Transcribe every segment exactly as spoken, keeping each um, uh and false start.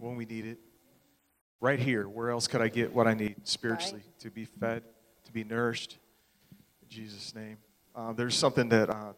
when we need it. Right here. Where else could I get what I need spiritually? Right. To be fed, to be nourished. In Jesus' name. Uh, there's something that uh,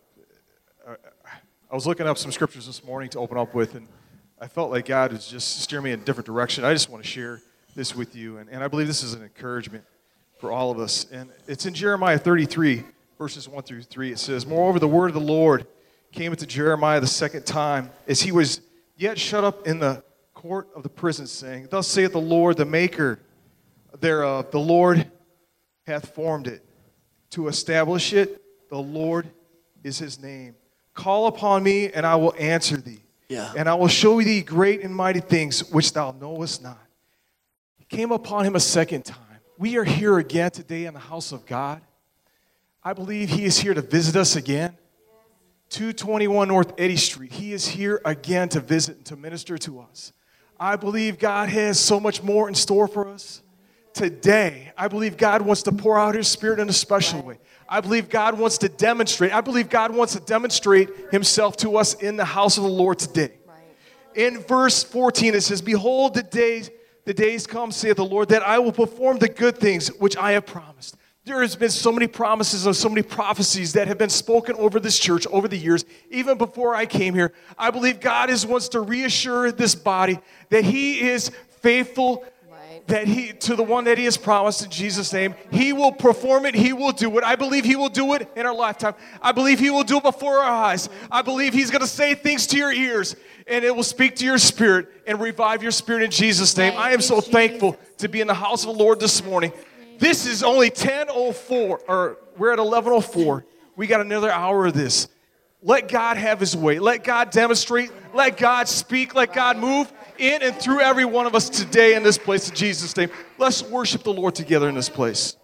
I was looking up some scriptures this morning to open up with, and I felt like God was just steering me in a different direction. I just want to share this with you, and, and I believe this is an encouragement for all of us. And it's in Jeremiah thirty-three, verses one through three. It says, "Moreover, the word of the Lord came unto Jeremiah the second time, as he was yet shut up in the court of the prison, saying, Thus saith the Lord, the maker thereof, the Lord hath formed it. To establish it, the Lord is his name. Call upon me, and I will answer thee. Yeah. And I will show thee great and mighty things which thou knowest not." It came upon him a second time. We are here again today in the house of God. I believe he is here to visit us again. two twenty-one North Eddy Street. He is here again to visit and to minister to us. I believe God has so much more in store for us. Today, I believe God wants to pour out his Spirit in a special way. I believe God wants to demonstrate. I believe God wants to demonstrate himself to us in the house of the Lord today. In verse fourteen, it says, "Behold, the days, the days come, saith the Lord, that I will perform the good things which I have promised." There has been so many promises and so many prophecies that have been spoken over this church over the years, even before I came here. I believe God is wants to reassure this body that he is faithful, right, that he to the one that he has promised in Jesus' name. He will perform it. He will do it. I believe he will do it in our lifetime. I believe he will do it before our eyes. I believe he's going to say things to your ears, and it will speak to your spirit and revive your spirit in Jesus' name. I am so thankful to be in the house of the Lord this morning. This is only ten oh four, or we're at eleven oh four. We got another hour of this. Let God have his way. Let God demonstrate. Let God speak. Let God move in and through every one of us today in this place in Jesus' name. Let's worship the Lord together in this place.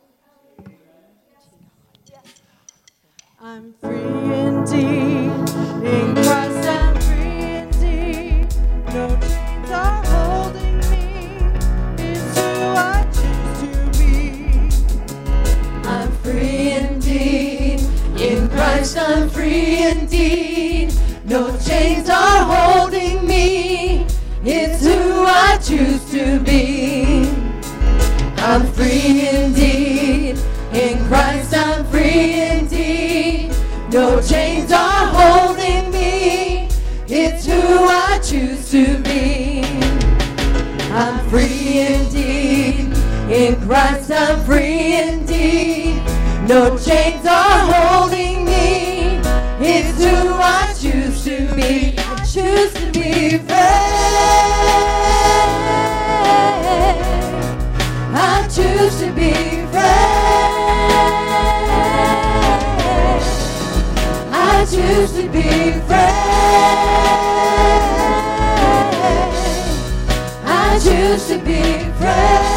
I'm free indeed. In Christ I'm free indeed. No chains are holding me. It's who I choose to be. I'm free indeed. In Christ I'm free indeed. No chains are holding me. It's who I choose to be. I'm free indeed. In Christ I'm free indeed. No chains are holding me. It's who I choose to be. I'm free indeed. In Christ I'm free indeed. No chains are holding me. It's who I choose to be. I choose to be free. I choose to be free. I choose to be free. I choose to be free.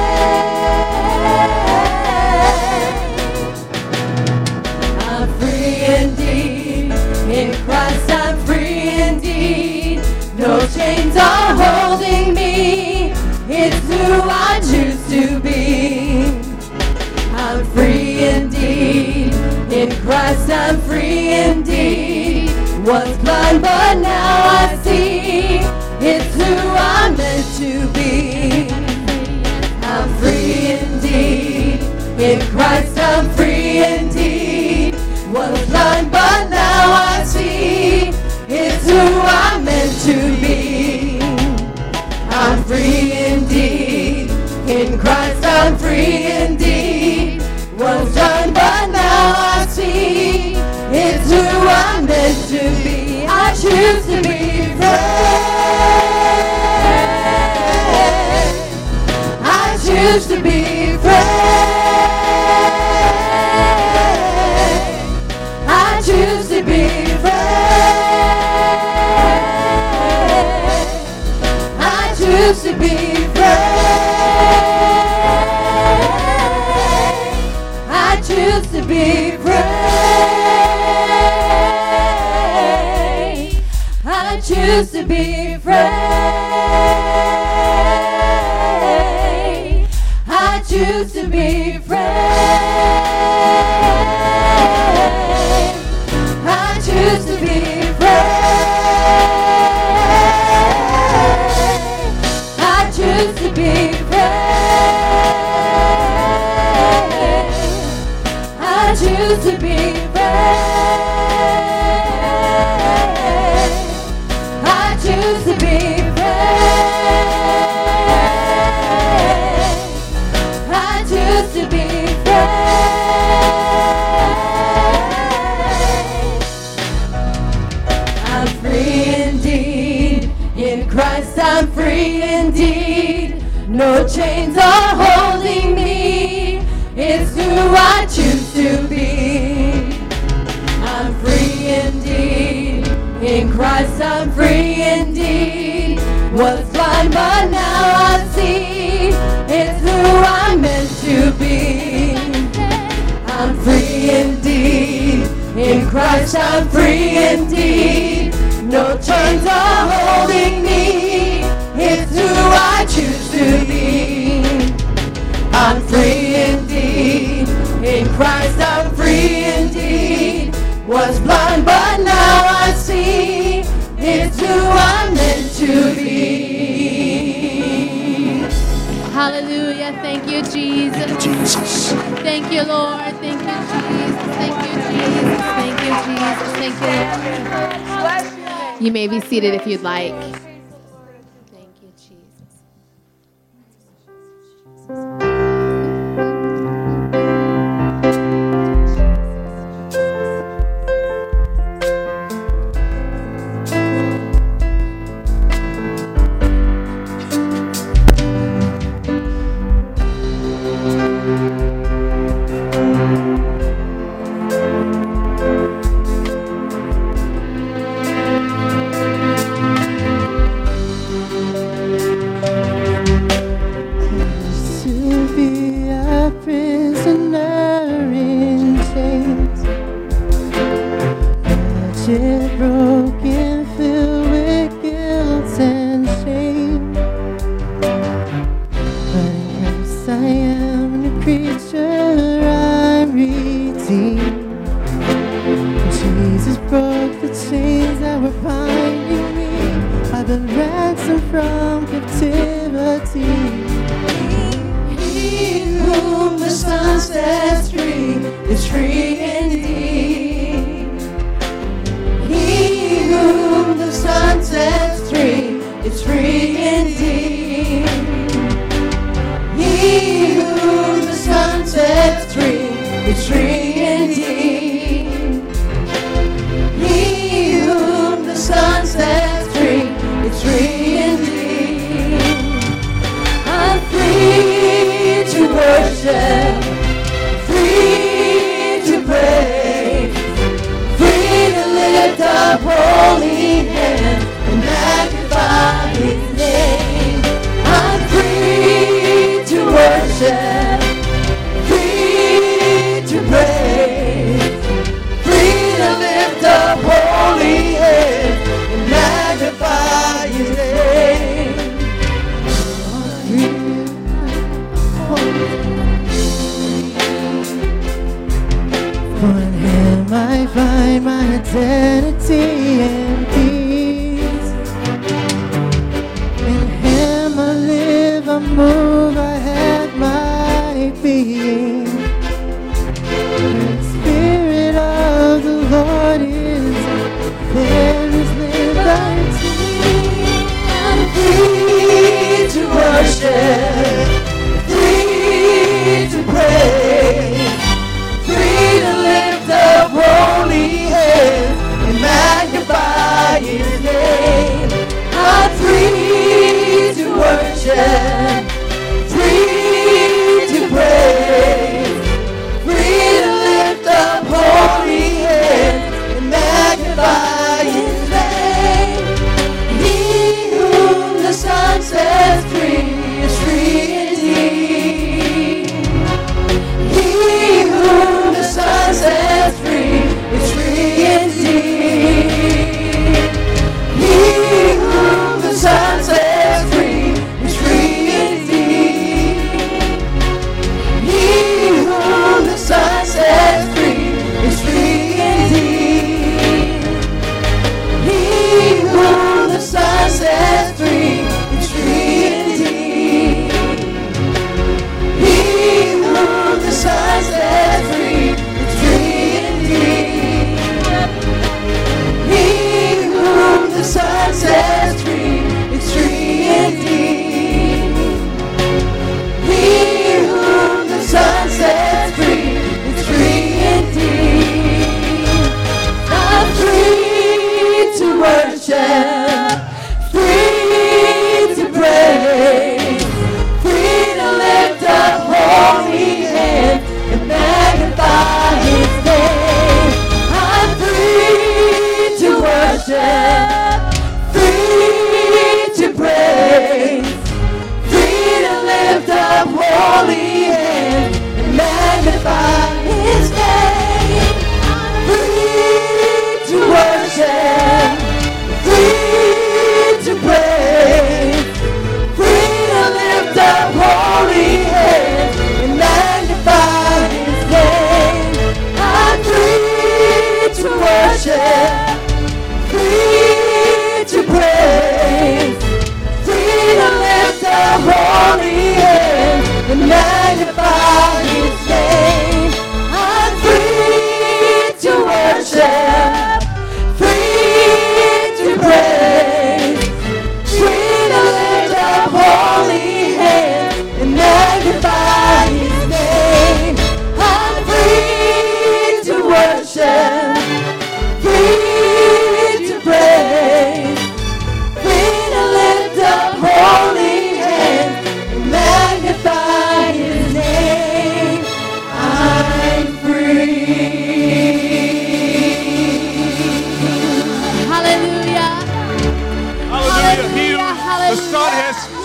I'm free indeed. In Christ I'm free indeed. No chains are holding me. It's who I choose to be. I'm free indeed. In Christ I'm free indeed. Was blind but now I see. It's who I'm meant to be. I'm free indeed. In Christ I'm free indeed. Was blind but now I see. It's who I'm meant to be. I'm free indeed. In Christ I'm free indeed. Was blind but now I see. It's who I'm meant to be. I choose to be free. I choose to be free. I choose to be free. I choose to be free. I choose to be free. I choose to be free. I choose to be free. I choose to be free. I'm free indeed. No chains are holding me. It's who I choose to be. I'm free indeed. In Christ I'm free indeed. Was blind but now I see. It's who I'm meant to be. I'm free indeed. In Christ I'm free indeed. No chains are holding me. It's who I choose to be. I'm free indeed. In Christ I'm free indeed. Was blind but now I see. It's who I'm meant to be. Hallelujah. Thank you, Jesus. Jesus. Thank you, Lord. Thank you, Jesus. Thank you, Jesus. Thank you, Jesus. Thank you, Lord. You may be seated if you'd like. Thank you, Jesus. Broken, filled with guilt and shame. But in Christ I am a new creature, I'm redeemed. Jesus broke the chains that were binding me. I've been ransomed from captivity. He whom the Son sets free is free indeed. Whom the Son sets free is free indeed. He whom the Son sets free is free indeed. He whom the Son sets free is free indeed. I'm free to worship, free to praise, free to lift up holy hands and magnify His name. I'm free to worship, free to praise, free to lift up holy hands and magnify His name. For in Him I find my identity and peace. In Him I live, I move, I have my being. The Spirit of the Lord is, there is liberty. I'm free to worship, free to praise, free to lift up holy hands and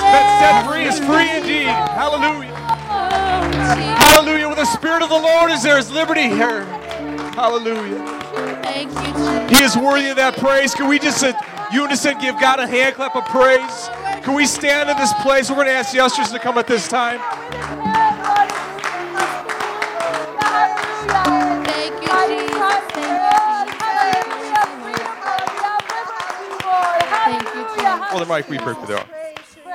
That's set free is free indeed. Hallelujah. Hallelujah. Where the Spirit of the Lord is, there is liberty here. Hallelujah. Thank you, Jesus. He is worthy of that praise. Can we just, in unison, give God a hand clap of praise? Can we stand in this place? We're going to ask the ushers to come at this time. Thank you, Jesus. Thank you, Jesus. Well, the mic, we pray for the offering.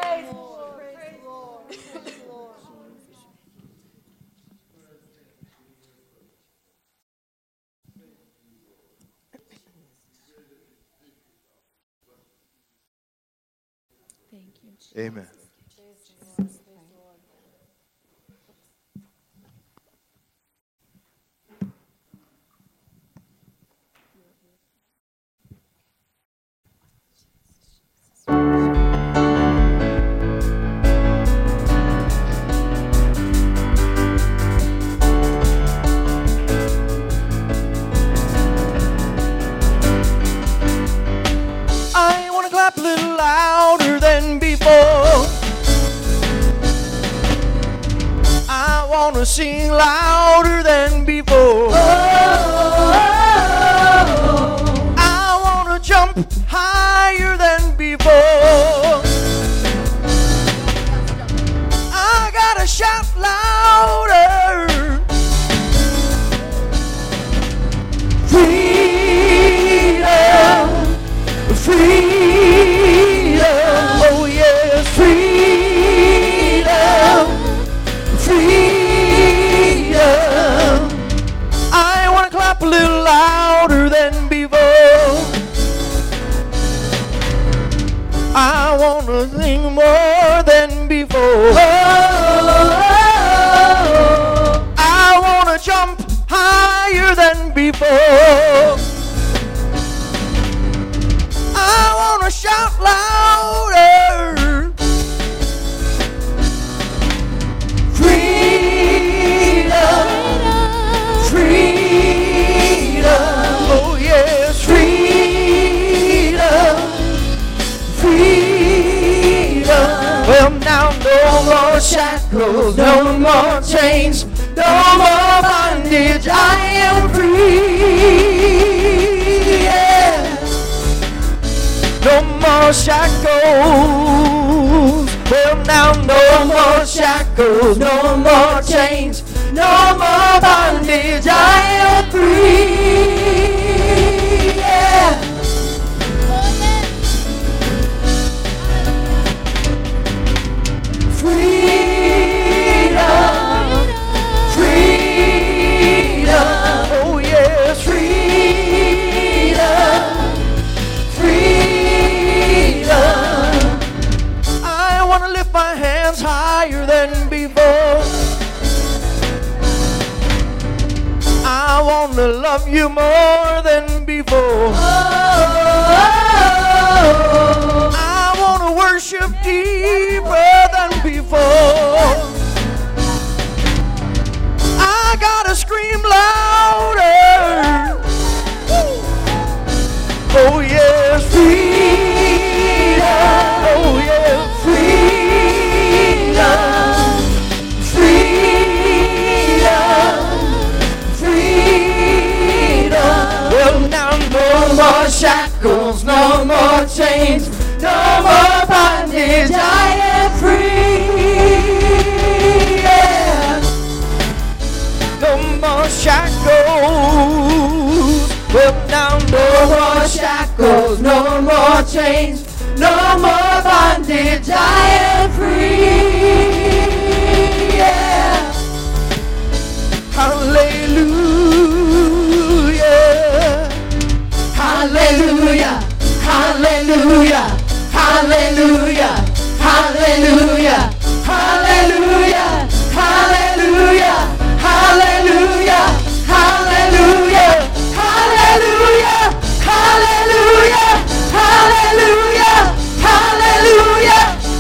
Thank you, Jesus. Amen. I wanna clap a little louder than before. I wanna sing louder than before. I wanna jump higher than before. I gotta shout louder. Freedom, freedom, oh yes, freedom, freedom. I wanna clap a little louder than before. I wanna sing more than before. I wanna jump higher than before. I wanna shout louder. Freedom, freedom, oh yes, freedom, freedom. Well now no more shackles, no more chains, no more bondage, I am free, yeah. No more shackles, well now no more shackles, no more chains, no more bondage, I am free, yeah. Freedom, freedom, oh yes, freedom, freedom. I want to lift my hands higher than before. I want to love you more than before. I want to worship deeper than before. I gotta scream louder. Oh yes, freedom. Oh yes, freedom. Freedom. Freedom. Well now no more shackles, no more chains, no more bondage, I am free, yeah. No more shackles, well now no more shackles, no more chains, no more bondage, I am free, yeah. Hallelujah, hallelujah, hallelujah, hallelujah, hallelujah, hallelujah, hallelujah, hallelujah, hallelujah, hallelujah, hallelujah, hallelujah, hallelujah,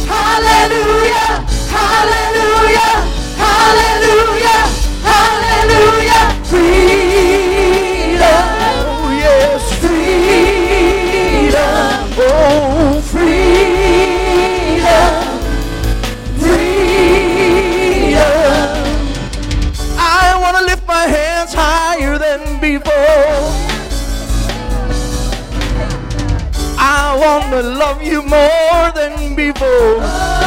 love you more than before.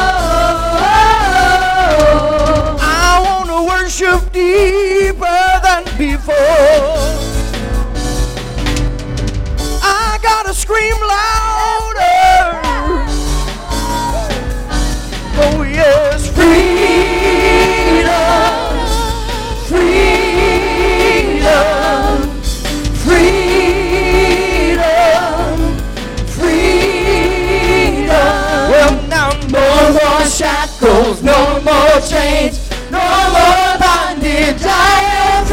I want to worship deeper than before. I gotta scream louder. Oh yes, freedom, freedom, freedom, freedom. Well now no more shackles, no more chains, no more bondage. I am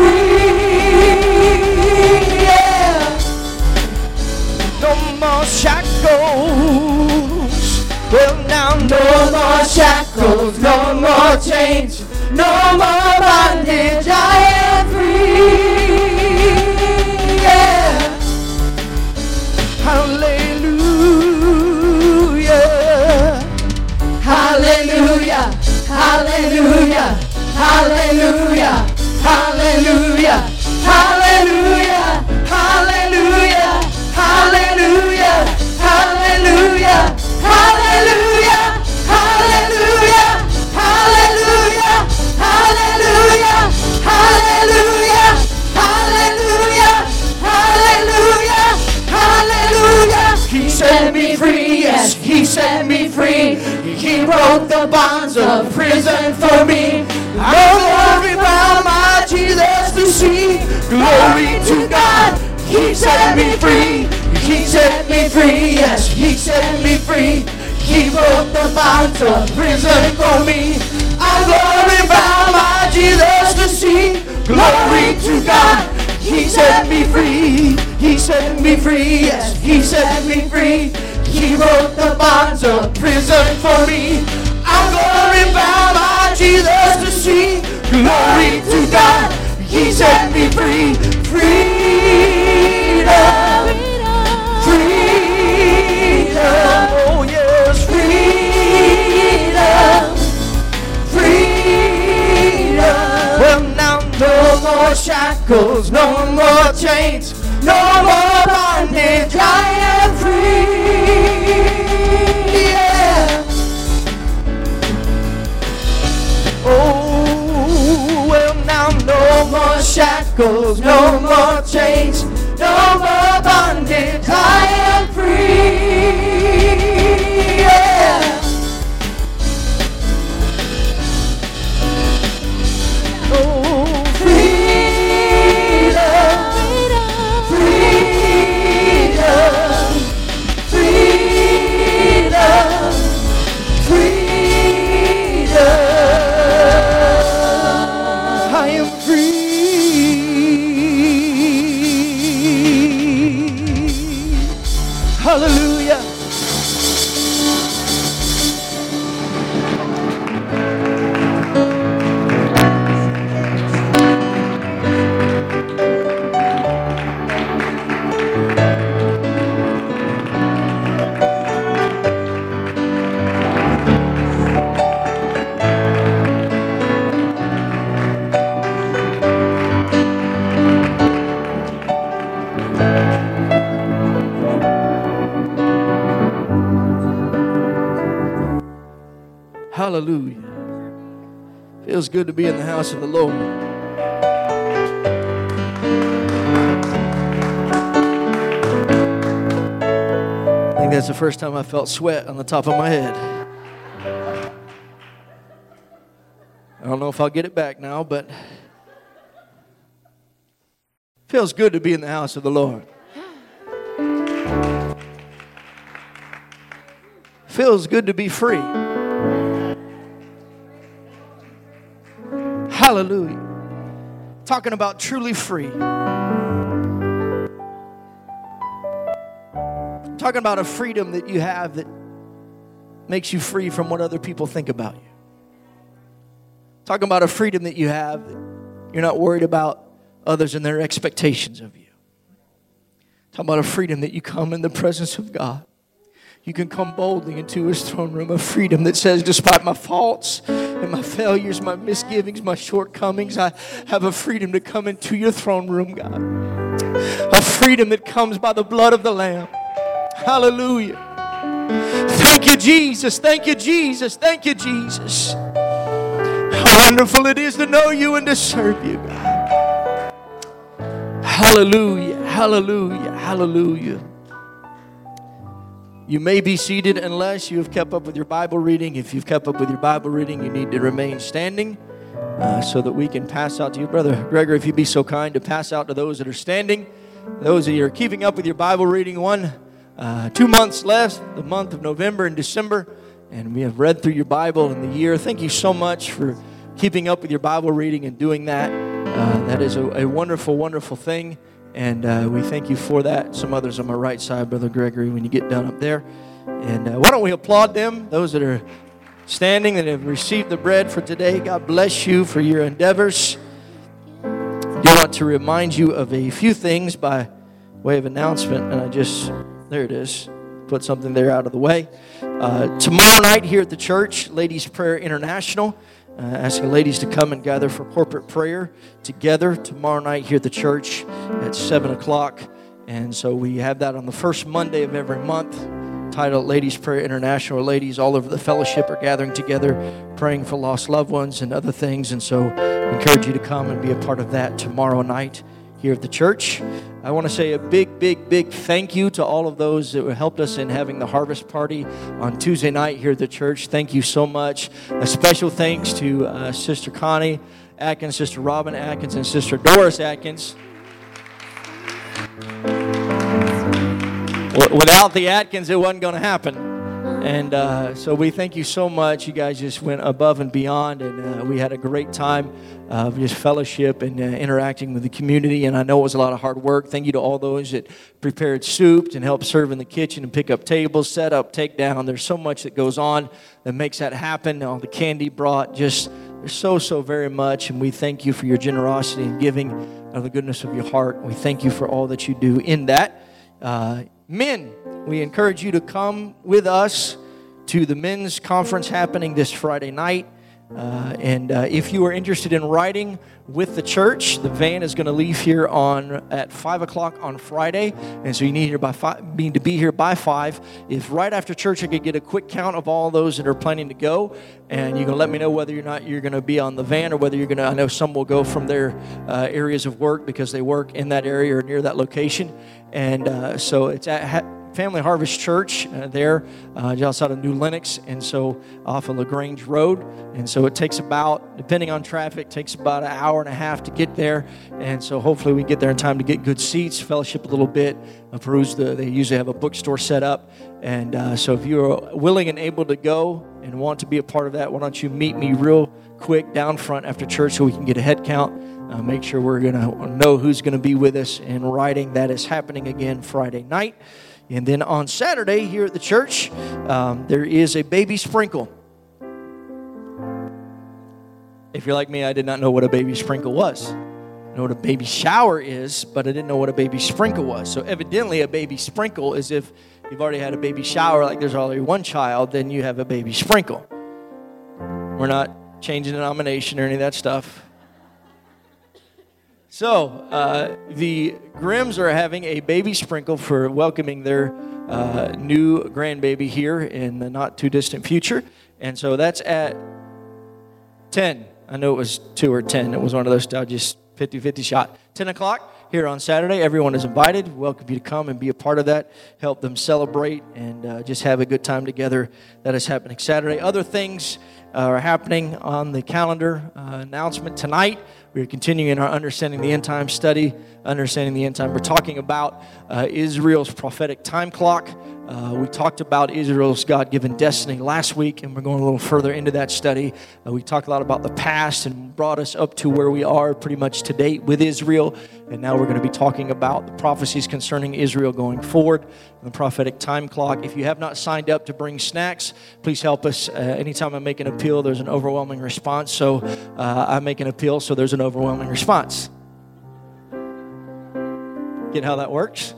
free, yeah. No more shackles. Well now no more shackles, no more chains, no more bondage. I am free, yeah. Hallelujah, hallelujah, hallelujah, hallelujah, hallelujah, hallelujah, hallelujah, hallelujah, hallelujah. Hallelujah, hallelujah, hallelujah, hallelujah, hallelujah, hallelujah, hallelujah, hallelujah. He set me free, yes, he set me free. He broke the bonds of prison for me. I'm glory bound my Jesus to see. Glory to God, he set me free. He set me free, yes, he set me free. He broke the bonds of prison for me. I'm glory bound my Jesus to see. Glory to God, he set me free. He set me free, yes, he set me free. He broke the bonds of prison for me. I'm glory bound my Jesus to see. Glory to God, he set me free. Freedom. Freedom, oh yes, freedom, freedom. Well now no more shackles, no more chains, no more bondage. I am free, yeah. Oh, well now no more shackles, no more chains, no more bondage. I am free, yeah. Oh, freedom, freedom, freedom, freedom. I am free. Hallelujah. Hallelujah. Feels good to be in the house of the Lord. I think that's the first time I felt sweat on the top of my head. I don't know if I'll get it back now, but feels good to be in the house of the Lord. Feels good to be free. Hallelujah. Talking about truly free. Talking about a freedom that you have that makes you free from what other people think about you. Talking about a freedom that you have that you're not worried about others and their expectations of you. Talking about a freedom that you come in the presence of God. You can come boldly into his throne room, a freedom that says, despite my faults and my failures, my misgivings, my shortcomings, I have a freedom to come into your throne room, God. A freedom that comes by the blood of the Lamb. Hallelujah. Thank you, Jesus. Thank you, Jesus. Thank you, Jesus. How wonderful it is to know you and to serve you, God. Hallelujah, hallelujah, hallelujah. You may be seated unless you have kept up with your Bible reading. If you've kept up with your Bible reading, you need to remain standing uh, so that we can pass out to you. Brother Gregory, if you'd be so kind to pass out to those that are standing. Those of you who are keeping up with your Bible reading, one, uh, two months left, the month of November and December, and we have read through your Bible in the year. Thank you so much for keeping up with your Bible reading and doing that. Uh, that is a, a wonderful, wonderful thing. And uh, we thank you for that. Some others on my right side, Brother Gregory, when you get down up there. And uh, why don't we applaud them, those that are standing, that have received the bread for today. God bless you for your endeavors. I do want to remind you of a few things by way of announcement. And I just, there it is, put something there out of the way. Uh, tomorrow night here at the church, Ladies Prayer International. Uh, asking ladies to come and gather for corporate prayer together tomorrow night here at the church at seven o'clock. And so we have that on the first Monday of every month, titled Ladies Prayer International. Ladies all over the fellowship are gathering together, praying for lost loved ones and other things. And so I encourage you to come and be a part of that tomorrow night here at the church. I want to say a big, big, big thank you to all of those that helped us in having the harvest party on Tuesday night here at the church. Thank you so much. A special thanks to uh, Sister Connie Atkins, Sister Robin Atkins, and Sister Doris Atkins. Without the Atkins, it wasn't going to happen. And uh, so we thank you so much. You guys just went above and beyond, and uh, we had a great time of just fellowship and uh, interacting with the community. And I know it was a lot of hard work. Thank you to all those that prepared soup and helped serve in the kitchen and pick up tables, set up, take down. There's so much that goes on that makes that happen. All the candy brought, just there's so, so very much. And we thank you for your generosity and giving of the goodness of your heart. We thank you for all that you do in that. Uh, men, we encourage you to come with us to the men's conference happening this Friday night. Uh, and uh, if you are interested in riding with the church, the van is going to leave here on at five o'clock on Friday. And so you need, here by five, need to be here by five. If right after church I could get a quick count of all those that are planning to go, and you can let me know whether or not you're going to be on the van or whether you're going to, I know some will go from their uh, areas of work because they work in that area or near that location. And uh, so it's at Family Harvest Church uh, there uh, just outside of New Lenox, and so off of LaGrange Road. And so it takes about, depending on traffic, takes about an hour and a half to get there. And so hopefully we get there in time to get good seats, fellowship a little bit, uh, peruse the, they usually have a bookstore set up. And uh, so if you're willing and able to go and want to be a part of that, why don't you meet me real quick down front after church so we can get a head count. Uh, make sure we're going to know who's going to be with us in riding. That is happening again Friday night. And then on Saturday here at the church, um, there is a baby sprinkle. If you're like me, I did not know what a baby sprinkle was. I know what a baby shower is, but I didn't know what a baby sprinkle was. So evidently a baby sprinkle is if you've already had a baby shower, like there's already one child, then you have a baby sprinkle. We're not changing denomination or any of that stuff. So, uh, the Grimms are having a baby sprinkle for welcoming their uh, new grandbaby here in the not too distant future. And so that's at ten. I know it was two or ten. It was one of those, I just fifty-fifty shot. ten o'clock here on Saturday. Everyone is invited. Welcome you to come and be a part of that. Help them celebrate and uh, just have a good time together. That is happening Saturday. Other things uh, are happening on the calendar. Uh, announcement tonight. We are continuing our Understanding the End Time study, Understanding the End Time. We're talking about uh, Israel's prophetic time clock. Uh, we talked about Israel's God-given destiny last week, and we're going a little further into that study. Uh, we talked a lot about the past and brought us up to where we are pretty much to date with Israel. And now we're going to be talking about the prophecies concerning Israel going forward, the prophetic time clock. If you have not signed up to bring snacks, please help us. Uh, anytime I make an appeal, there's an overwhelming response. So uh, I make an appeal, so there's an overwhelming response. Get how that works?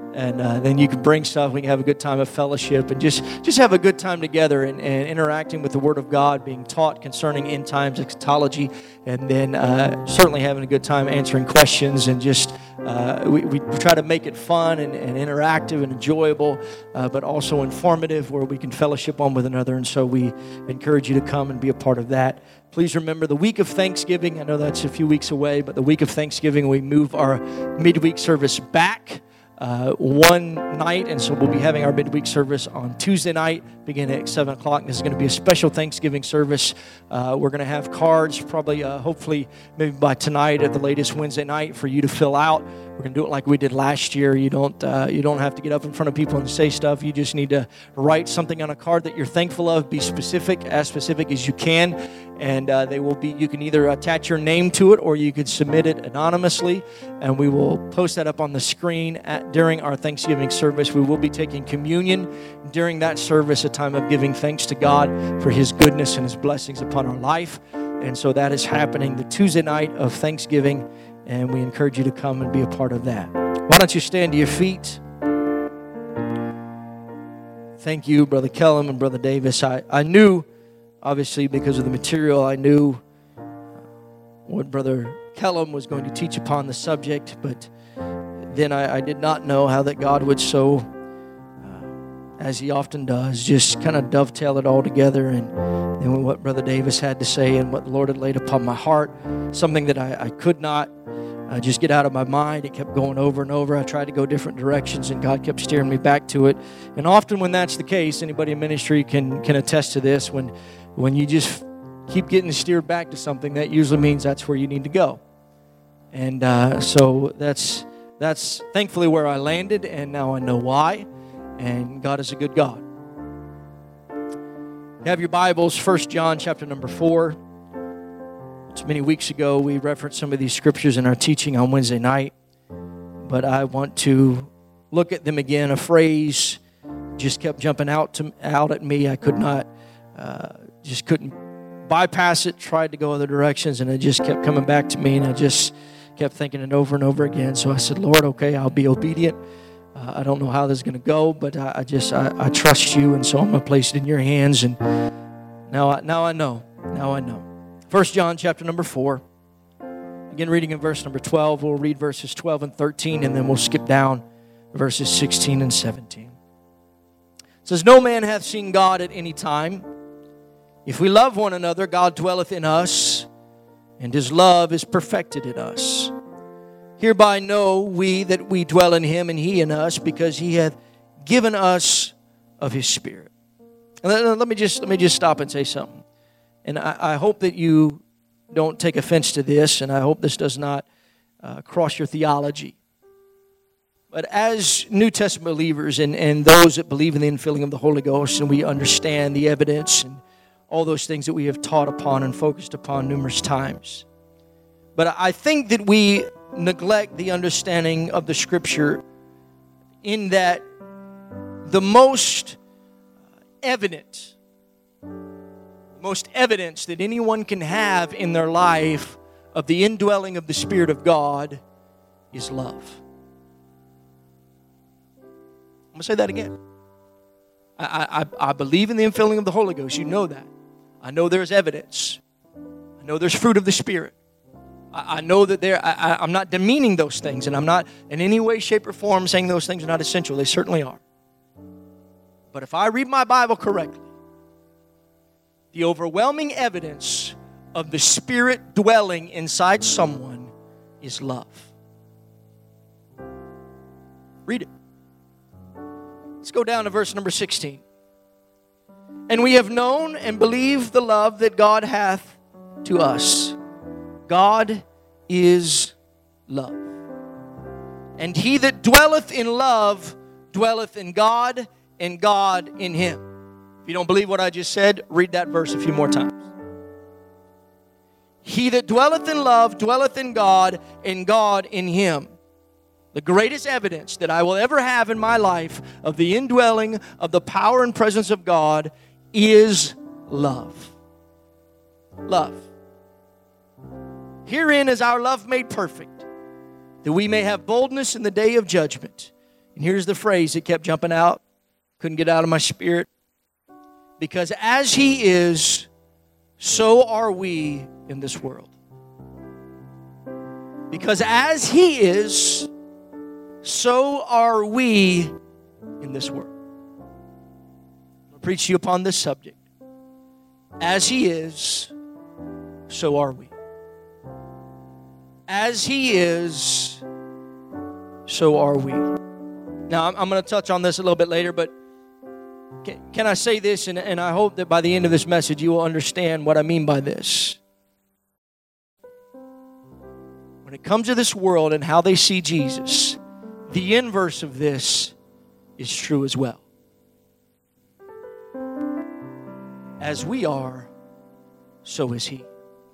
And uh, then you can bring stuff. We can have a good time of fellowship and just, just have a good time together and, and interacting with the Word of God, being taught concerning end times, eschatology, and then uh, certainly having a good time answering questions. And just uh, we, we try to make it fun and, and interactive and enjoyable, uh, but also informative where we can fellowship one with another. And so we encourage you to come and be a part of that. Please remember the week of Thanksgiving. I know that's a few weeks away, but the week of Thanksgiving, we move our midweek service back Uh, one night, and so we'll be having our midweek service on Tuesday night, beginning at seven o'clock. This is going to be a special Thanksgiving service. Uh, we're going to have cards, probably, uh, hopefully, maybe by tonight at the latest Wednesday night for you to fill out. We're going to do it like we did last year. You don't, uh, you don't have to get up in front of people and say stuff. You just need to write something on a card that you're thankful of. Be specific, as specific as you can, and uh, they will be. You can either attach your name to it or you can submit it anonymously, and we will post that up on the screen at, during our Thanksgiving service. We will be taking communion during that service, a time of giving thanks to God for His goodness and His blessings upon our life. And so that is happening the Tuesday night of Thanksgiving, and we encourage you to come and be a part of that. Why don't you stand to your feet? Thank you, Brother Kellum and Brother Davis. I, I knew, obviously, because of the material, I knew what Brother Kellum was going to teach upon the subject, but then I, I did not know how that God would so, uh, as He often does, just kind of dovetail it all together. And then what Brother Davis had to say and what the Lord had laid upon my heart, something that I, I could not uh, just get out of my mind. It kept going over and over. I tried to go different directions, and God kept steering me back to it. And often when that's the case, anybody in ministry can can attest to this, when when you just keep getting steered back to something, that usually means that's where you need to go. And uh, so that's that's thankfully where I landed, and now I know why. And God is a good God. You have your Bibles, First John chapter number four. So many weeks ago, we referenced some of these scriptures in our teaching on Wednesday night, but I want to look at them again. A phrase just kept jumping out to out at me. I could not, uh, just couldn't bypass it. Tried to go other directions, and it just kept coming back to me, and I just kept thinking it over and over again. So I said, Lord, okay, I'll be obedient. Uh, I don't know how this is going to go, but I, I just I, I trust you, and so I'm going to place it in your hands. And now I, now I know. Now I know. First John chapter number four. Again, reading in verse number twelve. We'll read verses twelve and thirteen, and then we'll skip down to verses sixteen and seventeen. It says, no man hath seen God at any time. If we love one another, God dwelleth in us, and His love is perfected in us. Hereby know we that we dwell in Him, and He in us, because He hath given us of His Spirit. And let, let me just let me just stop and say something. And I, I hope that you don't take offense to this, and I hope this does not uh, cross your theology. But as New Testament believers and, and those that believe in the infilling of the Holy Ghost, and we understand the evidence and all those things that we have taught upon and focused upon numerous times. But I think that we neglect the understanding of the Scripture in that the most evident, most evidence that anyone can have in their life of the indwelling of the Spirit of God is love. I'm going to say that again. I, I, I believe in the infilling of the Holy Ghost. You know that. I know there's evidence. I know there's fruit of the Spirit. I, I know that there. I, I, I'm not demeaning those things, and I'm not in any way, shape, or form saying those things are not essential. They certainly are. But if I read my Bible correctly, the overwhelming evidence of the Spirit dwelling inside someone is love. Read it. Let's go down to verse number sixteen. And we have known and believed the love that God hath to us. God is love. And he that dwelleth in love dwelleth in God, and God in him. If you don't believe what I just said, read that verse a few more times. He that dwelleth in love dwelleth in God, and God in him. The greatest evidence that I will ever have in my life of the indwelling of the power and presence of God is love. Love. Herein is our love made perfect, that we may have boldness in the day of judgment. And here's the phrase that kept jumping out. Couldn't get out of my spirit. Because as He is, so are we in this world. Because as He is, so are we in this world. I'll preach to you upon this subject. As He is, so are we. As He is, so are we. Now, I'm, I'm going to touch on this a little bit later, but can, can I say this, and, and I hope that by the end of this message you will understand what I mean by this. When it comes to this world and how they see Jesus, the inverse of this is true as well. As we are, so is He.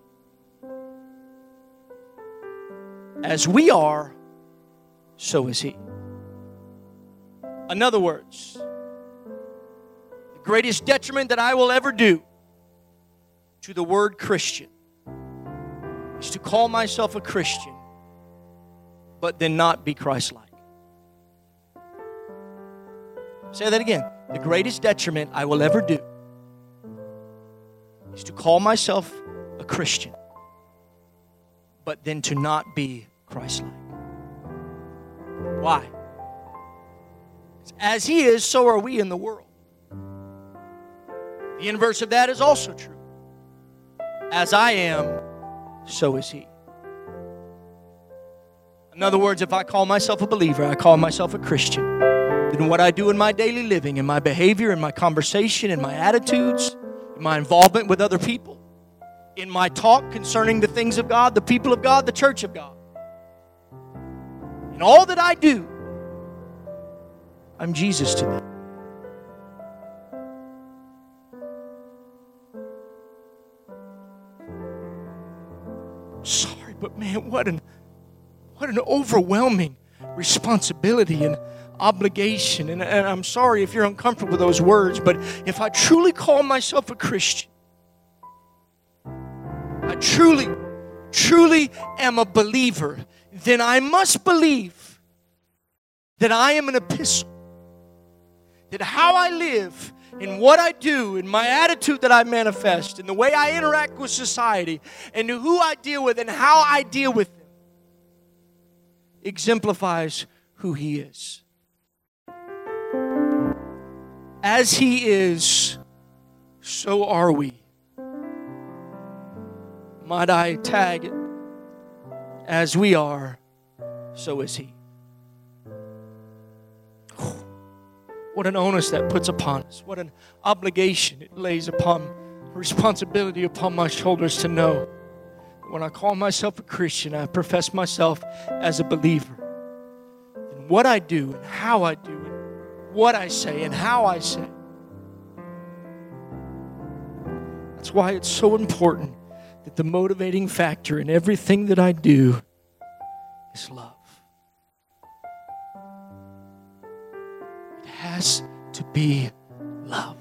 As we are, so is He. In other words, the greatest detriment that I will ever do to the word Christian is to call myself a Christian, but then not be Christ-like. Say that again. The greatest detriment I will ever do is to call myself a Christian, but then to not be Christ-like. Why? As He is, so are we in the world. The inverse of that is also true. As I am, so is He. In other words, if I call myself a believer, I call myself a Christian, then what I do in my daily living, in my behavior, in my conversation, in my attitudes, in my involvement with other people, in my talk concerning the things of God, the people of God, the church of God, in all that I do, I'm Jesus to them. Sorry, but man, what an what an overwhelming responsibility and obligation. And, and I'm sorry if you're uncomfortable with those words, but if I truly call myself a Christian, I truly, truly am a believer, then I must believe that I am an epistle. That how I live, and what I do, and my attitude that I manifest, and the way I interact with society, and who I deal with, and how I deal with them, exemplifies who He is. As He is, so are we. Might I tag it? As we are, so is He. What an onus that puts upon us. What an obligation it lays upon, responsibility upon my shoulders to know. When I call myself a Christian, I profess myself as a believer. And what I do and how I do it, what I say and how I say. That's why it's so important that the motivating factor in everything that I do is love. Has to be love.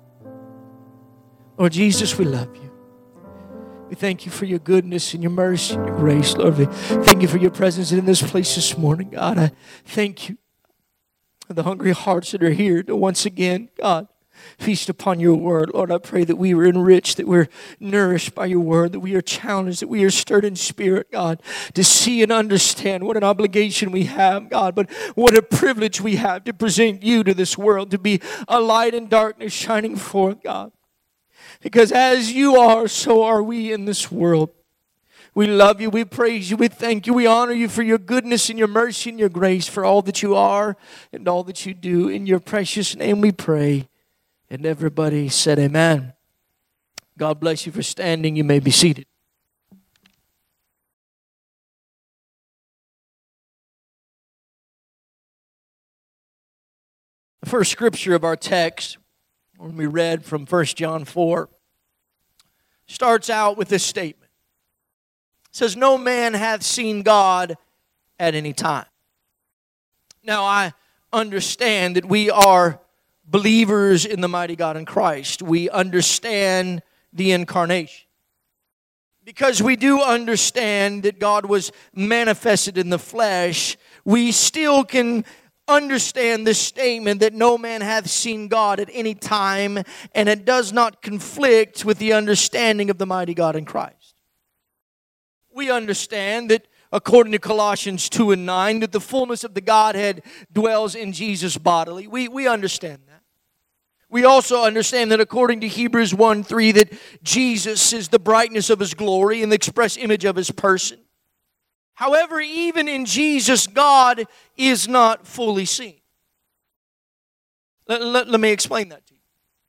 Lord Jesus, we love You. We thank You for Your goodness and Your mercy and Your grace, Lord. We thank You for Your presence in this place this morning, God. I thank You for the hungry hearts that are here to once again, God, feast upon Your word. Lord, I pray that we were enriched, that we're nourished by Your word, that we are challenged, that we are stirred in spirit, God, to see and understand what an obligation we have, God, but what a privilege we have to present You to this world, to be a light in darkness shining forth, God. Because as You are, so are we in this world. We love You, we praise You, we thank You, we honor You for Your goodness and Your mercy and Your grace, for all that You are and all that You do. In Your precious name we pray. And everybody said amen. God bless you for standing. You may be seated. The first scripture of our text, when we read from First John four, starts out with this statement. It says, no man hath seen God at any time. Now I understand that we are believers in the mighty God in Christ. We understand the incarnation. Because we do understand that God was manifested in the flesh, we still can understand this statement that no man hath seen God at any time, and it does not conflict with the understanding of the mighty God in Christ. We understand that according to Colossians two and nine, that the fullness of the Godhead dwells in Jesus bodily. We, we understand that. We also understand that according to Hebrews one three, that Jesus is the brightness of His glory and the express image of His person. However, even in Jesus, God is not fully seen. Let, let, let me explain that to you.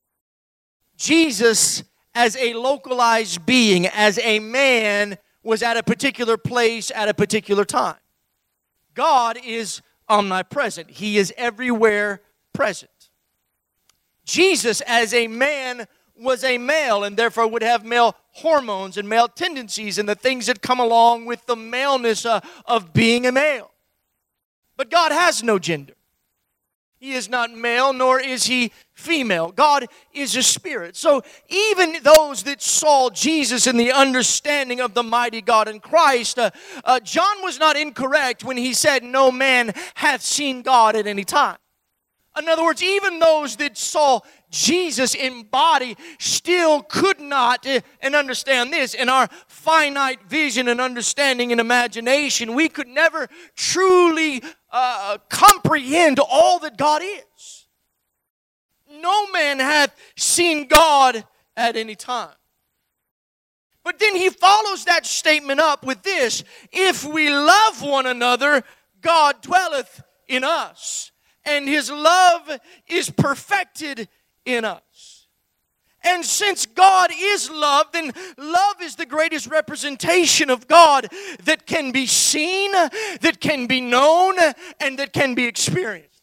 Jesus, as a localized being, as a man, was at a particular place at a particular time. God is omnipresent. He is everywhere present. Jesus, as a man, was a male and therefore would have male hormones and male tendencies and the things that come along with the maleness uh, of being a male. But God has no gender. He is not male, nor is He female. God is a spirit. So even those that saw Jesus in the understanding of the mighty God in Christ, uh, uh, John was not incorrect when he said, no man hath seen God at any time. In other words, even those that saw Jesus in body still could not, uh, and understand this, in our finite vision and understanding and imagination, we could never truly uh, comprehend all that God is. No man hath seen God at any time. But then he follows that statement up with this: if we love one another, God dwelleth in us, and His love is perfected in us. And since God is love, then love is the greatest representation of God that can be seen, that can be known, and that can be experienced.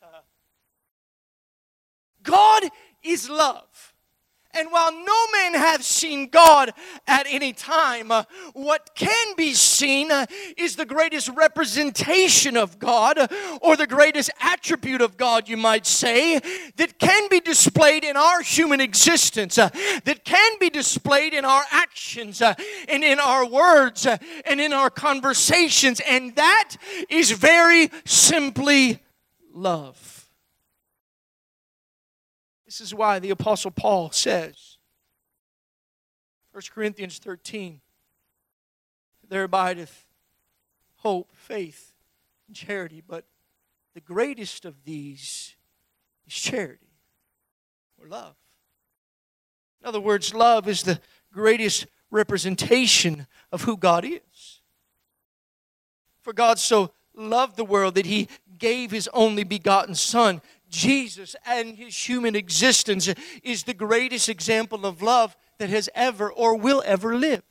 God is love. And while no man hath seen God at any time, uh, what can be seen uh, is the greatest representation of God, uh, or the greatest attribute of God, you might say, that can be displayed in our human existence, uh, that can be displayed in our actions, uh, and in our words, uh, and in our conversations, and that is very simply love. This is why the Apostle Paul says, First Corinthians thirteen, there abideth hope, faith, and charity, but the greatest of these is charity, or love. In other words, love is the greatest representation of who God is. For God so loved the world that He gave His only begotten Son. Jesus and His human existence is the greatest example of love that has ever or will ever live.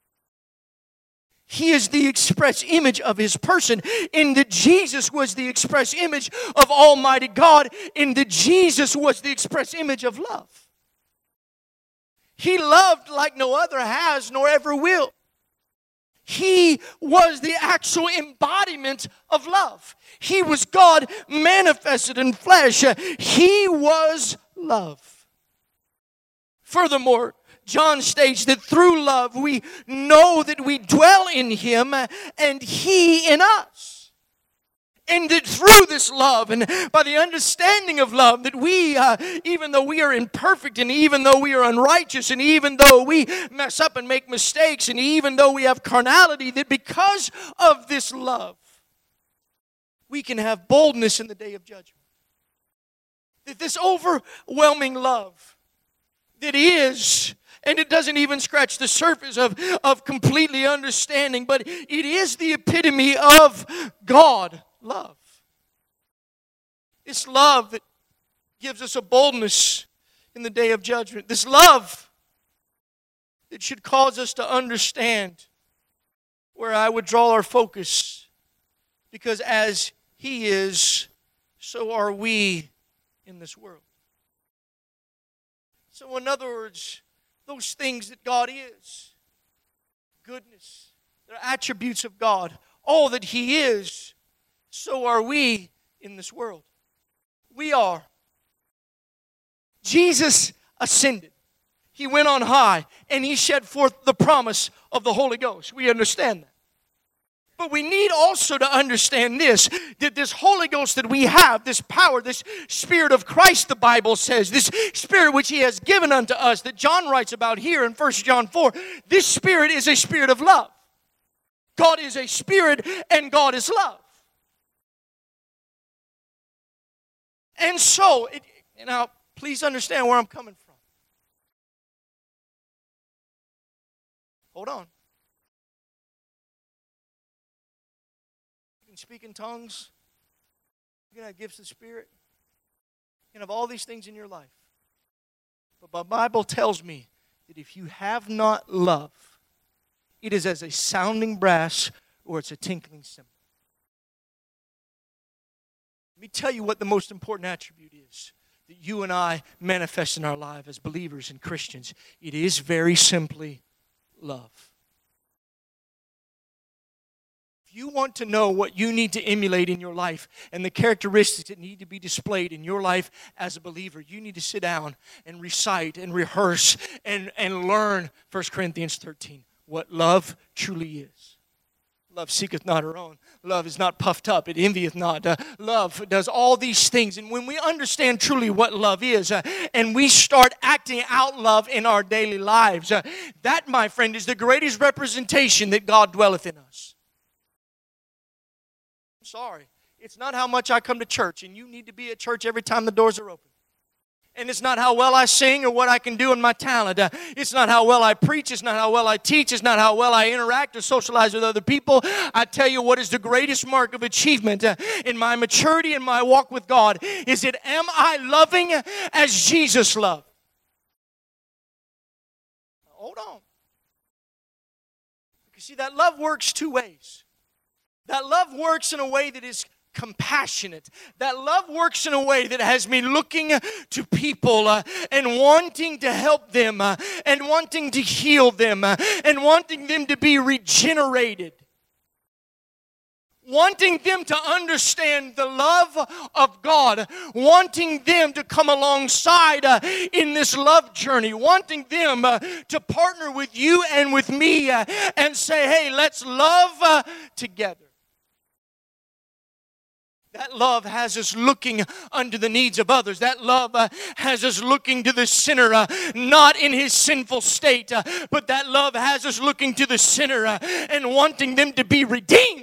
He is the express image of His person, in that Jesus was the express image of Almighty God, in that Jesus was the express image of love. He loved like no other has nor ever will. He was the actual embodiment of love. He was God manifested in flesh. He was love. Furthermore, John states that through love we know that we dwell in Him and He in us. And that through this love and by the understanding of love, that we, uh, even though we are imperfect and even though we are unrighteous and even though we mess up and make mistakes and even though we have carnality, that because of this love, we can have boldness in the day of judgment. That this overwhelming love that is, and it doesn't even scratch the surface of, of completely understanding, but it is the epitome of God. Love. It's love that gives us a boldness in the day of judgment. This love that should cause us to understand where I would draw our focus. Because as He is, so are we in this world. So in other words, those things that God is, goodness, they're attributes of God, all that He is, so are we in this world. We are. Jesus ascended. He went on high and He shed forth the promise of the Holy Ghost. We understand that. But we need also to understand this, that this Holy Ghost that we have, this power, this Spirit of Christ, the Bible says, this Spirit which He has given unto us, that John writes about here in First John four, this Spirit is a Spirit of love. God is a Spirit and God is love. And so, it, now, please understand where I'm coming from. Hold on. You can speak in tongues. You can have gifts of the Spirit. You can have all these things in your life. But my Bible tells me that if you have not love, it is as a sounding brass or it's a tinkling cymbal. Let me tell you what the most important attribute is that you and I manifest in our life as believers and Christians. It is very simply love. If you want to know what you need to emulate in your life and the characteristics that need to be displayed in your life as a believer, you need to sit down and recite and rehearse and, and learn First Corinthians thirteen, what love truly is. Love seeketh not her own. Love is not puffed up. It envieth not. Uh, love does all these things. And when we understand truly what love is, uh, and we start acting out love in our daily lives, uh, that, my friend, is the greatest representation that God dwelleth in us. I'm sorry. It's not how much I come to church, and you need to be at church every time the doors are open. And it's not how well I sing or what I can do in my talent. Uh, it's not how well I preach. It's not how well I teach. It's not how well I interact or socialize with other people. I tell you what is the greatest mark of achievement uh, in my maturity and my walk with God is that am I loving as Jesus loved? Hold on. You see, that love works two ways. That love works in a way that is compassionate. That love works in a way that has me looking to people uh, and wanting to help them uh, and wanting to heal them uh, and wanting them to be regenerated. Wanting them to understand the love of God. Wanting them to come alongside uh, in this love journey. Wanting them uh, to partner with you and with me uh, and say, hey, let's love uh, together. That love has us looking unto the needs of others. That love uh, has us looking to the sinner, uh, not in his sinful state, uh, but that love has us looking to the sinner uh, and wanting them to be redeemed.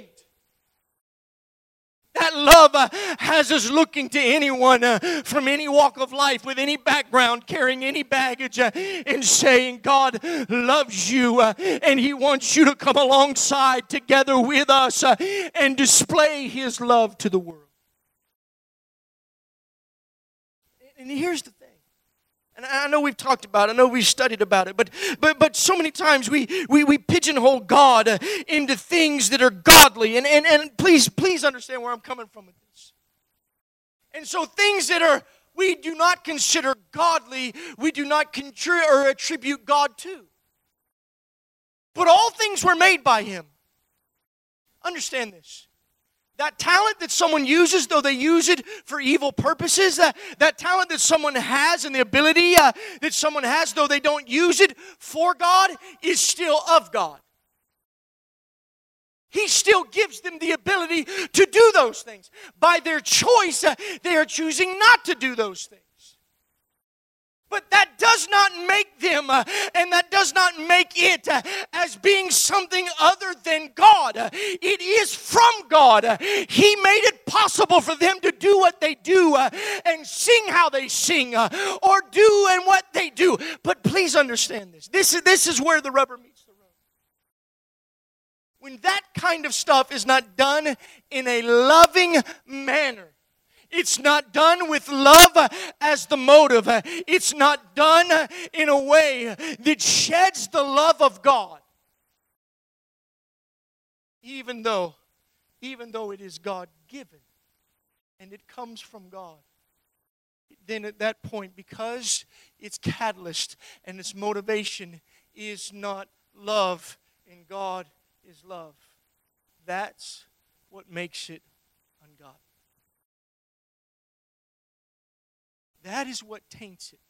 That love uh, has us looking to anyone uh, from any walk of life, with any background, carrying any baggage, uh, and saying, God loves you, uh, and He wants you to come alongside together with us uh, and display His love to the world. And here's the thing. And I know we've talked about it. I know we've studied about it. But but but so many times we we, we pigeonhole God uh, into things that are godly. And, and, and please, please understand where I'm coming from with this. And so things that are we do not consider godly, we do not contri- or attribute God to. But all things were made by Him. Understand this. That talent that someone uses, though they use it for evil purposes, that, that talent that someone has and the ability uh, that someone has, though they don't use it for God, is still of God. He still gives them the ability to do those things. By their choice, uh, they are choosing not to do those things. But that does not make them, uh, and that does not make it uh, as being something other than God. Uh, it is from God. Uh, he made it possible for them to do what they do uh, and sing how they sing uh, or do and what they do. But please understand this. This is, this is where the rubber meets the road. When that kind of stuff is not done in a loving manner, it's not done with love as the motive. It's not done in a way that sheds the love of God. Even though, even though it is God-given and it comes from God. Then at that point, because its catalyst and its motivation is not love and God is love, that's what makes it ungodly. That is what taints it.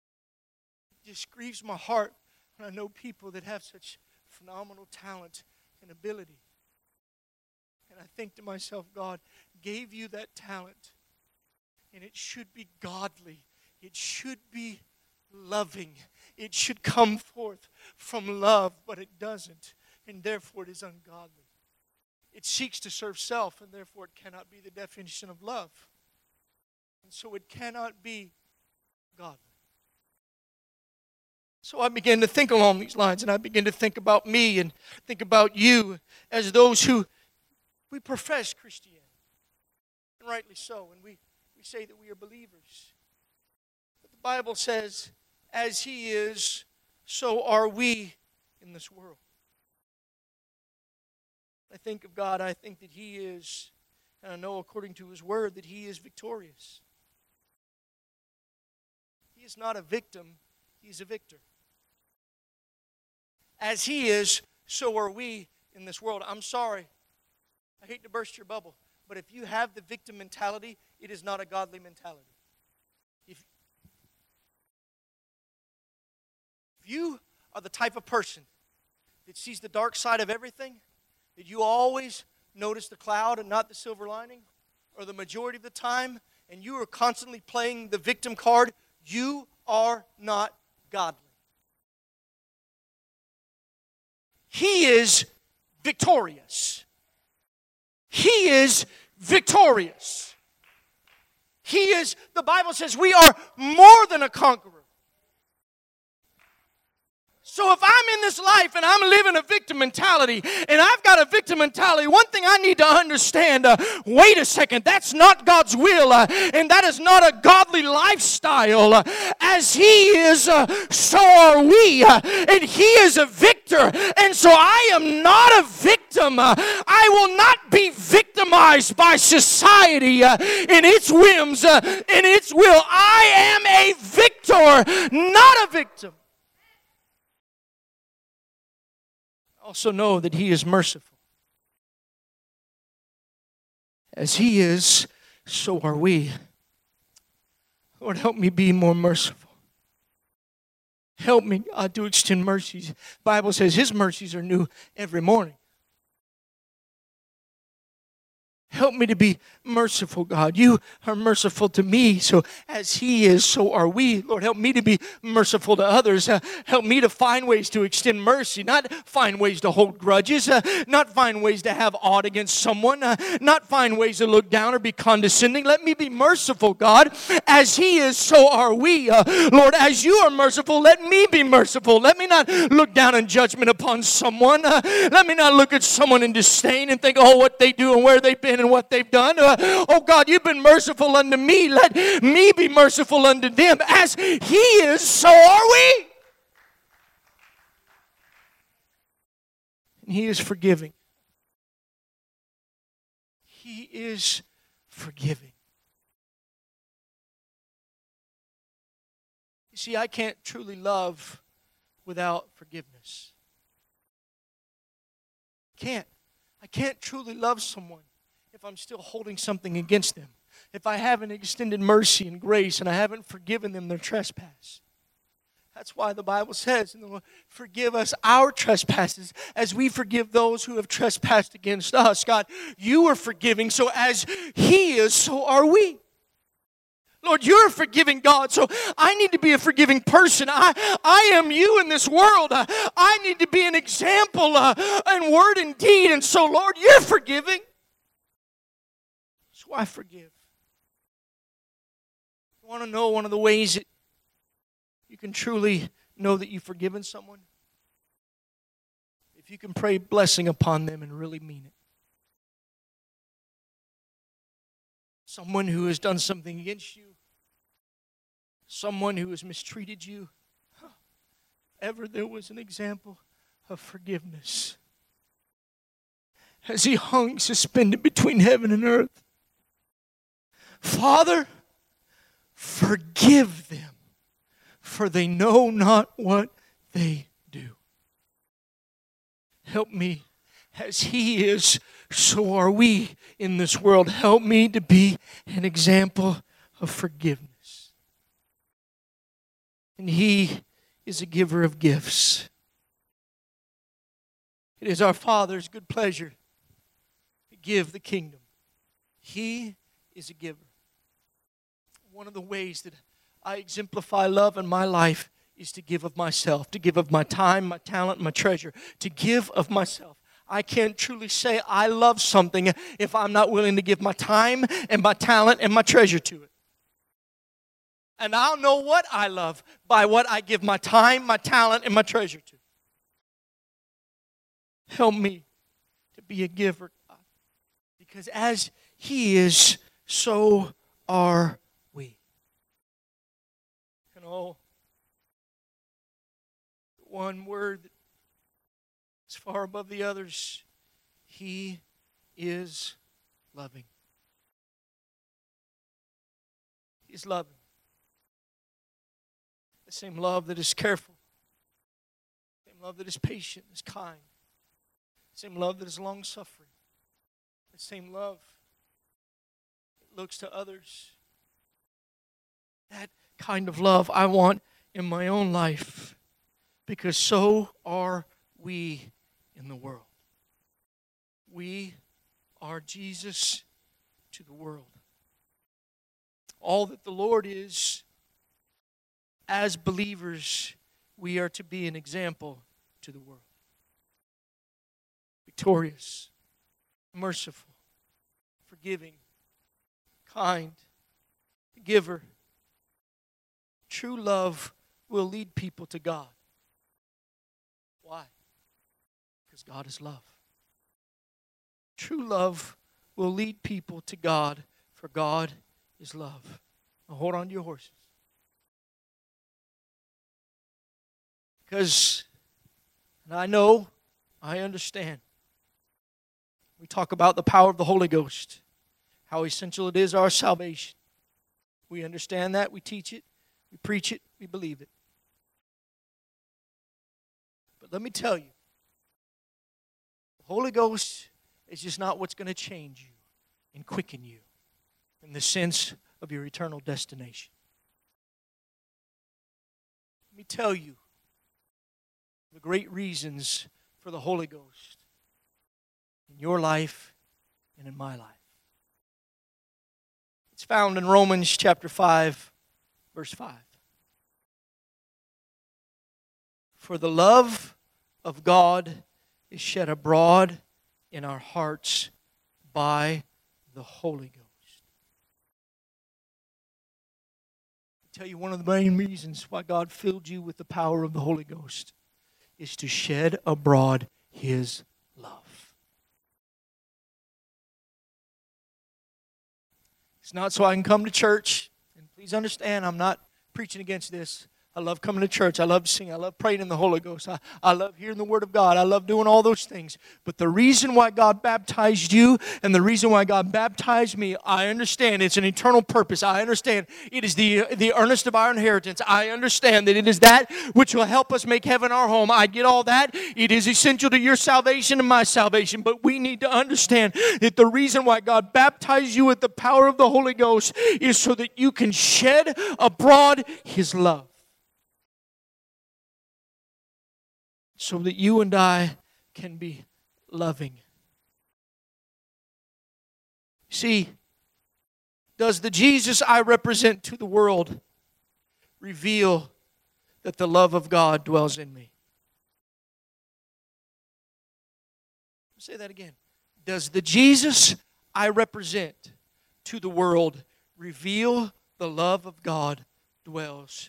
It just grieves my heart when I know people that have such phenomenal talent and ability. And I think to myself, God gave you that talent, and it should be godly. It should be loving. It should come forth from love, but it doesn't, and therefore it is ungodly. It seeks to serve self, and therefore it cannot be the definition of love. And so it cannot be godly. So I began to think along these lines, and I began to think about me and think about you as those who, we profess Christianity. And rightly so, and we, we say that we are believers. But the Bible says, as He is, so are we in this world. I think of God, I think that He is, and I know according to His Word that He is victorious. He is not a victim, He's a victor. As He is, so are we in this world. I'm sorry, I hate to burst your bubble, but if you have the victim mentality, it is not a godly mentality. If, if you are the type of person that sees the dark side of everything, that you always notice the cloud and not the silver lining, or the majority of the time, and you are constantly playing the victim card, you are not godly. He is victorious. He is victorious. He is, the Bible says, we are more than a conqueror. So if I'm in this life and I'm living a victim mentality, and I've got a victim mentality, one thing I need to understand, uh, wait a second, that's not God's will, uh, and that is not a godly lifestyle. Uh, as He is, uh, so are we, uh, and He is a victor, and so I am not a victim. Uh, I will not be victimized by society uh, in its whims, uh, in its will. I am a victor, not a victim. Also know that He is merciful. As He is, so are we. Lord, help me be more merciful. Help me, God, to extend mercies. The Bible says His mercies are new every morning. Help me to be merciful, God. You are merciful to me, so as He is, so are we. Lord, help me to be merciful to others. Uh, help me to find ways to extend mercy, not find ways to hold grudges, uh, not find ways to have aught against someone, uh, not find ways to look down or be condescending. Let me be merciful, God. As He is, so are we. Uh, Lord, as You are merciful, let me be merciful. Let me not look down in judgment upon someone. Uh, let me not look at someone in disdain and think, oh, what they do and where they've been and what they've done. Uh, oh God, You've been merciful unto me. Let me be merciful unto them. As He is, so are we. And He is forgiving. He is forgiving. You see, I can't truly love without forgiveness. Can't. I can't truly love someone if I'm still holding something against them. If I haven't extended mercy and grace and I haven't forgiven them their trespass. That's why the Bible says, forgive us our trespasses as we forgive those who have trespassed against us. God, You are forgiving, so as He is, so are we. Lord, You're a forgiving God, so I need to be a forgiving person. I, I am You in this world. I, I need to be an example uh, in word and deed, and so, Lord, You're forgiving. So I forgive. You want to know one of the ways that you can truly know that you've forgiven someone? If you can pray blessing upon them and really mean it. Someone who has done something against you. Someone who has mistreated you. Ever there was an example of forgiveness. As He hung suspended between heaven and earth. Father, forgive them, for they know not what they do. Help me, as He is, so are we in this world. Help me to be an example of forgiveness. And He is a giver of gifts. It is our Father's good pleasure to give the kingdom. He is a giver. One of the ways that I exemplify love in my life is to give of myself, to give of my time, my talent, my treasure, to give of myself. I can't truly say I love something if I'm not willing to give my time and my talent and my treasure to it. And I'll know what I love by what I give my time, my talent, and my treasure to. Help me to be a giver, God. Because as He is, so are we. And oh, one word that is far above the others, He is loving. He is loving. The same love that is careful. The same love that is patient, is kind. The same love that is long-suffering. The same love that looks to others. That kind of love I want in my own life, because so are we in the world. We are Jesus to the world. All that the Lord is, as believers, we are to be an example to the world. Victorious, merciful, forgiving, kind, giver. True love will lead people to God. Why? Because God is love. True love will lead people to God, for God is love. Now hold on to your horses. Because, and I know, I understand. We talk about the power of the Holy Ghost, how essential it is to our salvation. We understand that, we teach it, we preach it, we believe it. But let me tell you, the Holy Ghost is just not what's going to change you and quicken you in the sense of your eternal destination. Let me tell you the great reasons for the Holy Ghost in your life and in my life. It's found in Romans chapter five, verse five. For the love of God is shed abroad in our hearts by the Holy Ghost. I'll tell you one of the main reasons why God filled you with the power of the Holy Ghost is to shed abroad His love. It's not so I can come to church, and please understand, I'm not preaching against this. I love coming to church. I love singing. I love praying in the Holy Ghost. I, I love hearing the Word of God. I love doing all those things. But the reason why God baptized you and the reason why God baptized me, I understand it's an eternal purpose. I understand it is the, the earnest of our inheritance. I understand that it is that which will help us make heaven our home. I get all that. It is essential to your salvation and my salvation. But we need to understand that the reason why God baptized you with the power of the Holy Ghost is so that you can shed abroad His love. So that you and I can be loving. See, does the Jesus I represent to the world reveal that the love of God dwells in me? I'll say that again. Does the Jesus I represent to the world reveal the love of God dwells?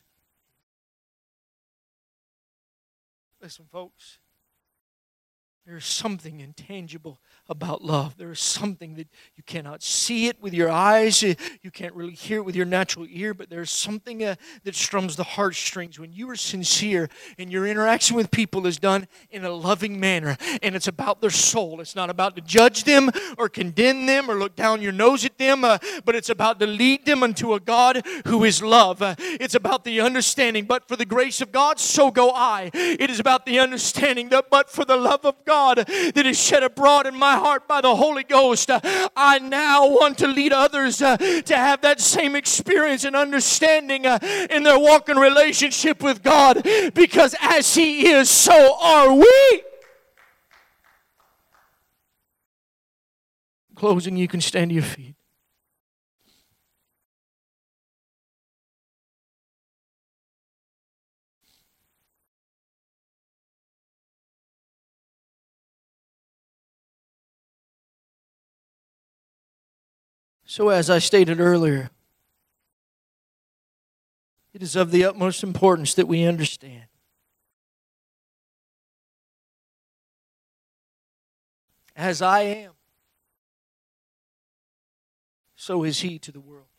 Listen, folks, there is something intangible about love. There is something that you cannot see it with your eyes. You can't really hear it with your natural ear, but there's something uh, that strums the heartstrings when you are sincere and your interaction with people is done in a loving manner, and it's about their soul. It's not about to judge them or condemn them or look down your nose at them, uh, but it's about to lead them unto a God who is love. Uh, it's about the understanding, but for the grace of God, so go I. It is about the understanding that but for the love of God that is shed abroad in my heart by the Holy Ghost, uh, I now want to lead others uh, to have that same experience and understanding uh, in their walk and relationship with God, because as He is, so are we. Closing, you can stand to your feet. So as I stated earlier, it is of the utmost importance that we understand as I am, so is He to the world.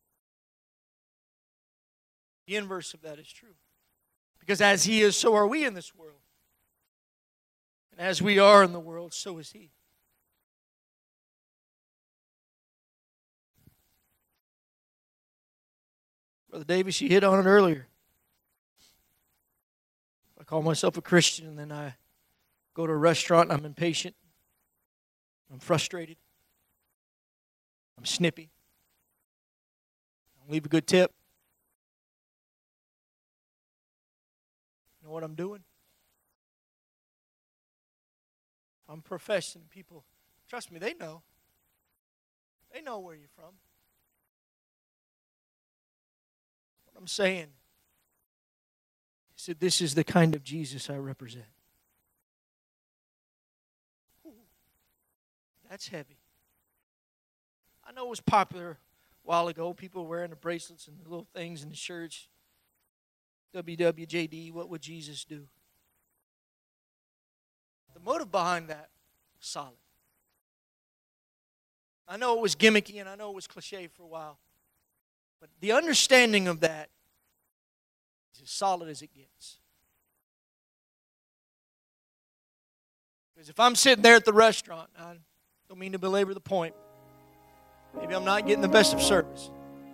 The inverse of that is true. Because as He is, so are we in this world. And as we are in the world, so is He. Brother Davis, you hit on it earlier. I call myself a Christian and then I go to a restaurant and I'm impatient. I'm frustrated. I'm snippy. I don't leave a good tip. You know what I'm doing? I'm professing. People, trust me, they know. They know where you're from. What I'm saying is that this is the kind of Jesus I represent. Ooh, that's heavy. I know it was popular a while ago. People wearing the bracelets and the little things and the shirts. W W J D, what would Jesus do? The motive behind that was solid. I know it was gimmicky and I know it was cliche for a while. But the understanding of that is as solid as it gets. Because if I'm sitting there at the restaurant, I don't mean to belabor the point, maybe I'm not getting the best of service.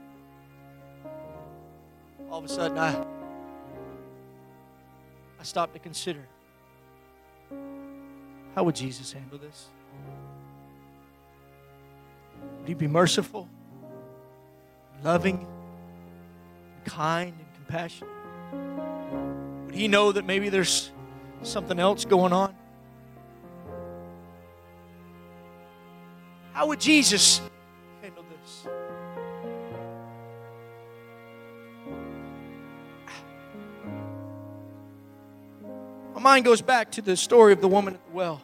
All of a sudden, I, I stop to consider, how would Jesus handle this? Would He be merciful, loving, kind, and compassionate? Would He know that maybe there's something else going on? How would Jesus handle this? My mind goes back to the story of the woman at the well.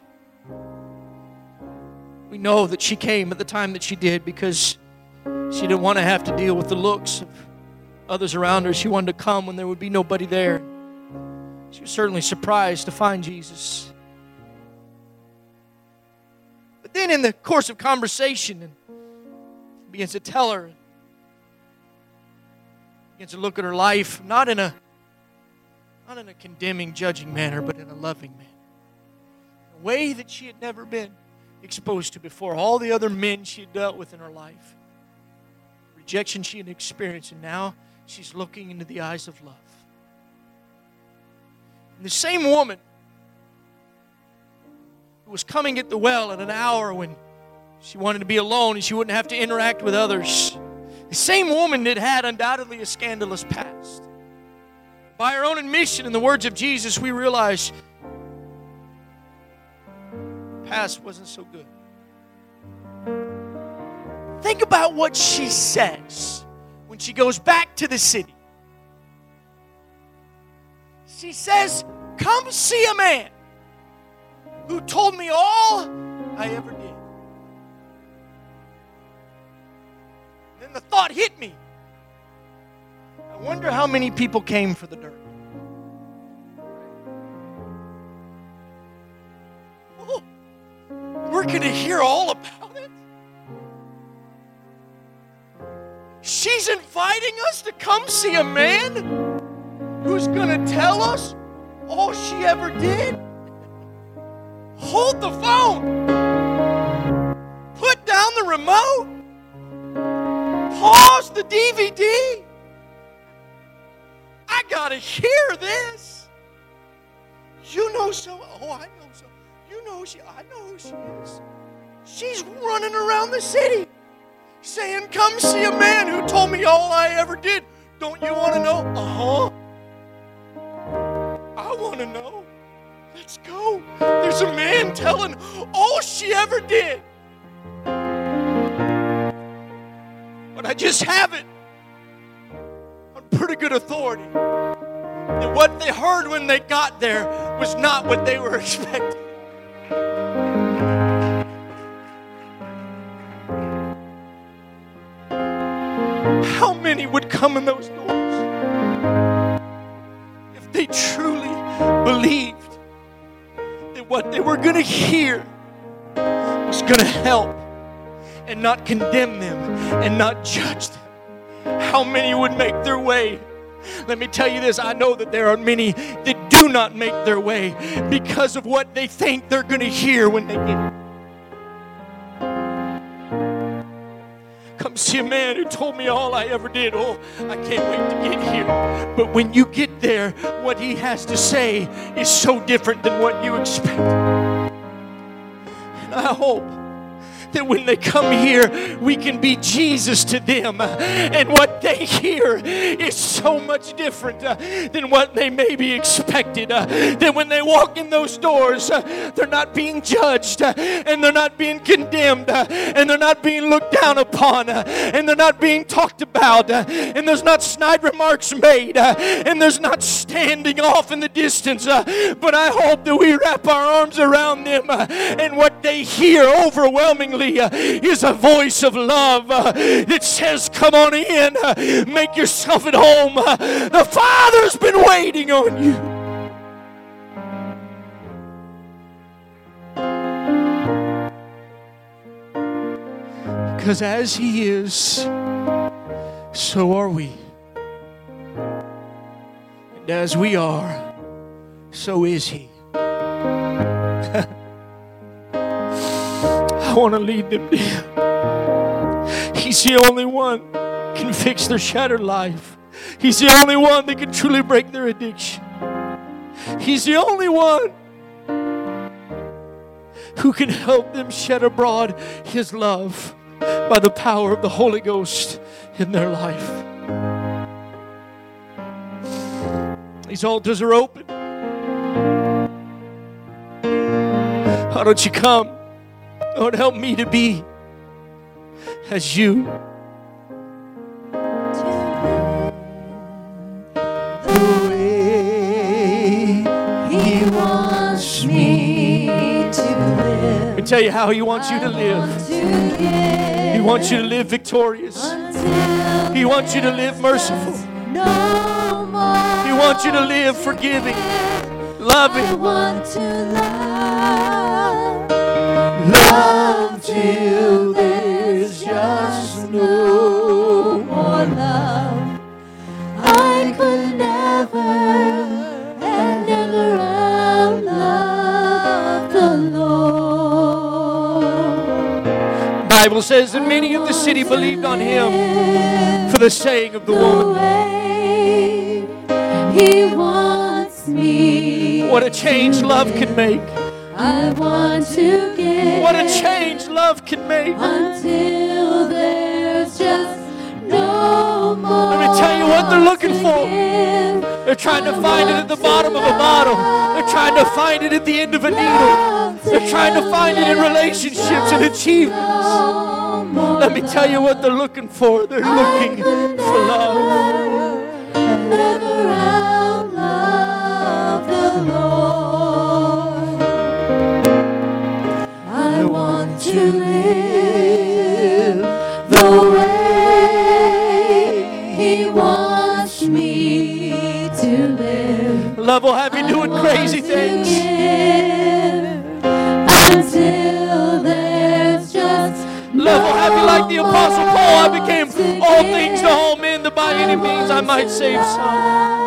We know that she came at the time that she did because she didn't want to have to deal with the looks of others around her. She wanted to come when there would be nobody there. She was certainly surprised to find Jesus. But then in the course of conversation, and begins to tell her, begins to look at her life, not in a not in a condemning, judging manner, but in a loving manner. A way that she had never been exposed to before. All the other men she had dealt with in her life. Rejection she had experienced, and now she's looking into the eyes of love. And the same woman who was coming at the well at an hour when she wanted to be alone and she wouldn't have to interact with others. The same woman that had undoubtedly a scandalous past. By her own admission, in the words of Jesus, we realize her past wasn't so good. Think about what she says when she goes back to the city. She says, "Come see a man who told me all I ever did." Then the thought hit me. I wonder how many people came for the dirt. Oh, we're going to hear all about it. She's inviting us to come see a man who's going to tell us all she ever did. Hold the phone. Put down the remote. Pause the D V D. I gotta hear this. You know so. Oh, I know so. You know she. I know who she is. She's running around the city saying, "Come see a man who told me all I ever did." Don't you want to know? Uh-huh. I want to know. Let's go. There's a man telling all she ever did. I just have it on pretty good authority that what they heard when they got there was not what they were expecting. How many would come in those doors if they truly believed that what they were going to hear was going to help and not condemn them and not judge them? How many would make their way? Let me tell you this, I know that there are many that do not make their way because of what they think they're going to hear when they get it. Come see a man who told me all I ever did. Oh, I can't wait to get here. But when you get there, what he has to say is so different than what you expect. And I hope that when they come here, we can be Jesus to them. And what they hear is so much different uh, than what they maybe expected. Uh, that when they walk in those doors, uh, they're not being judged, uh, and they're not being condemned, uh, and they're not being looked down upon, uh, and they're not being talked about, uh, and there's not snide remarks made, uh, and there's not standing off in the distance. Uh, but I hope that we wrap our arms around them, uh, and what they hear overwhelmingly Uh, is a voice of love uh, that says, come on in, uh, make yourself at home. Uh, the Father's been waiting on you. Because as He is, so are we. And as we are, so is He. I want to lead them to Him. He's the only one can fix their shattered life. He's the only one that can truly break their addiction. He's the only one who can help them shed abroad His love by the power of the Holy Ghost in their life. These altars are open. Why don't you come? Lord, help me to be as You. The way He wants me to live. Let me tell you how He wants you to live. He wants you to live victorious. He wants you to live merciful. He wants you to live forgiving, loving. I want to love, love till there's just no more love. I could never and never outlove the Lord. Bible says that many of the city believed on Him for the saying of the woman. He wants me. What a change love can make. I want to give. What a change love can make. Until there's just no more. Let me tell you what they're looking for. They're trying to find it at the bottom of a bottle. They're trying to find it at the end of a needle. They're trying to find it in relationships and achievements. Let me tell you what they're looking for. They're looking for love. Never outlove the Lord. I want to live the way He wants me to live. Love will have you doing crazy things. Until there's just Love will have you like the Apostle Paul. I became all things to all men, that by any means I might save some.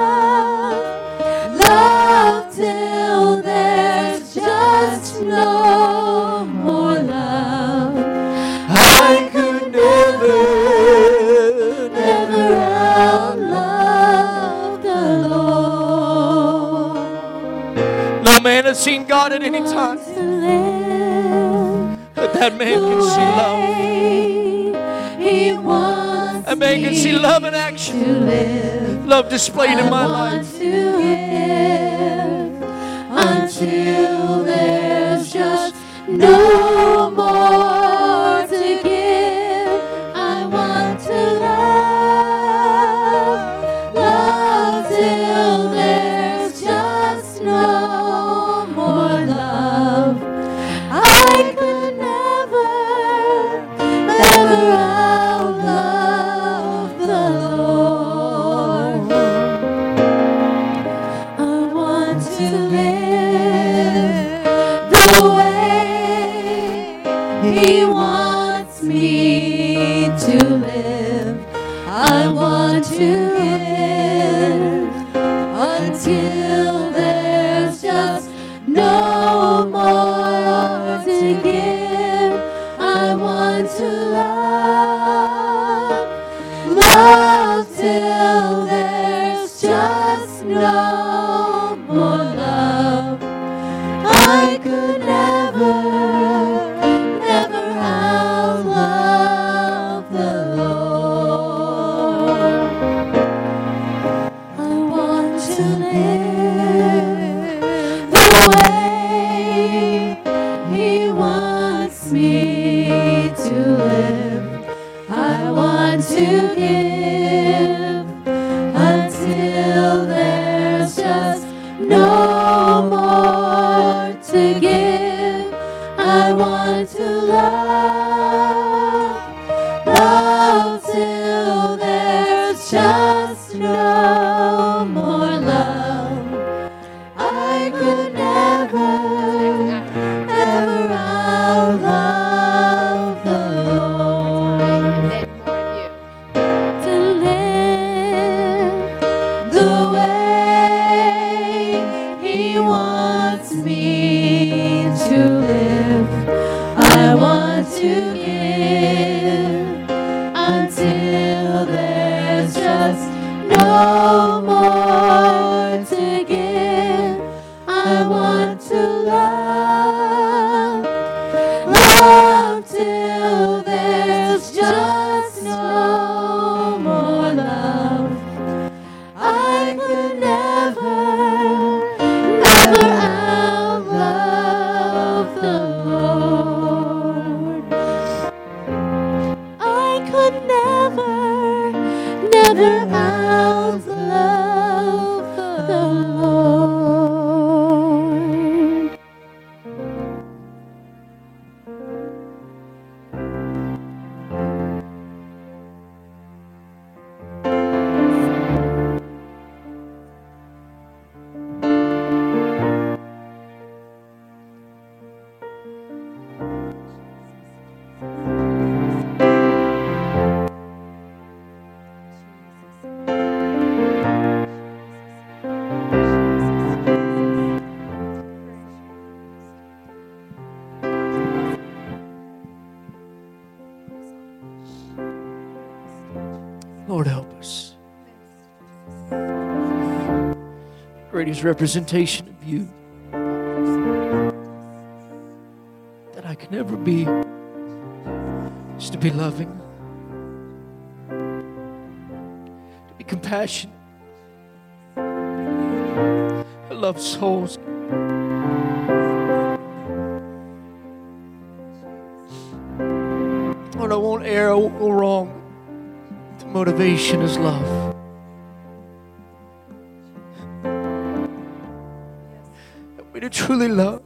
Love till there's just no more love. I could never, never outlove the Lord. No man has seen God at any time, but that man can see love. He wants That man can see love in action. to live. Love displayed in my life. To give until there's just no more to give. I want to no more to give. I want to love, love till there's just no more love. I could never, never outlove the Lord. I want to live the way He wants me to live. I want to give until there's just no more to give. I want to love, love till there's just no more love. I could never, never outlove the Lord. To live the way He wants me to live. I want to give until there's just no more to give. I want to love, love till there's just no more love. I could never, never outlove the Lord. I could never, never outlove the Lord. Lord, help us. Greatest representation of you that I can ever be is to be loving, to be compassionate, to love souls. Lord, I won't err, I won't go wrong. The motivation is love. Help me to truly love.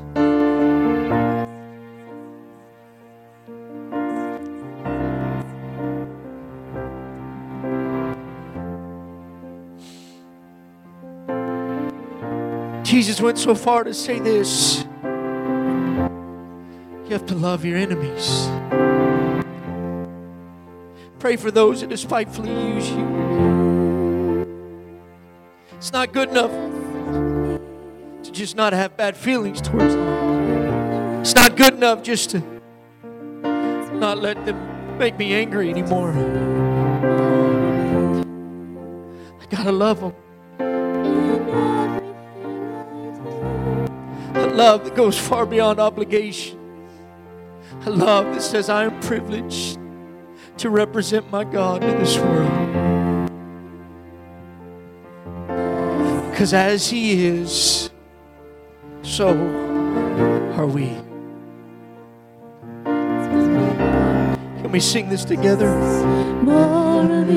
Jesus went so far to say this: you have to love your enemies. Pray for those that despitefully use you. It's not good enough to just not have bad feelings towards them. It's not good enough just to not let them make me angry anymore. I gotta love them. A love that goes far beyond obligation. A love that says I am privileged to represent my God in this world. Because as He is, so are we. Can we sing this together? More of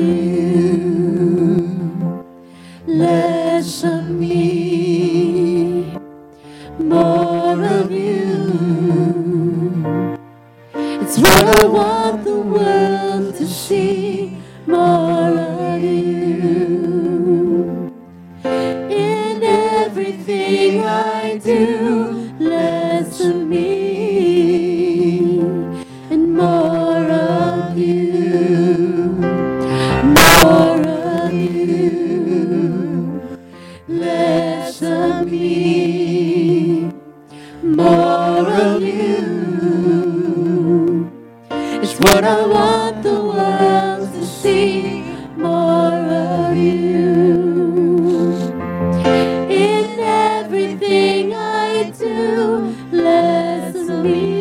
you, less of me. More of you. It's what I want the world to see. More of you. In everything I do, less of me and more of you. More of you, less of me. what I want the world to see, more of you. In everything I do, less of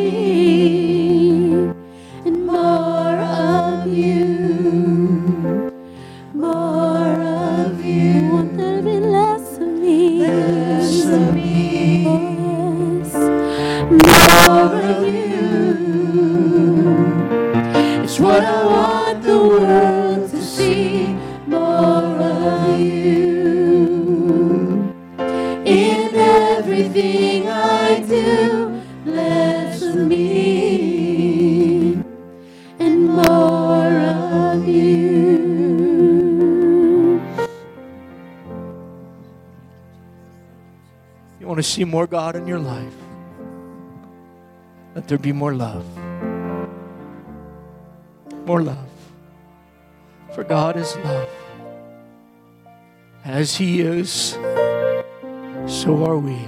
me and more of you, more of you. I want there to be less of me, less of me, yes, more of you. It's what I want the world to see, more of you. In everything I do, less of me and more of you. You want to see more God in your life? Let there be more love. More love. For God is love. As He is, so are we.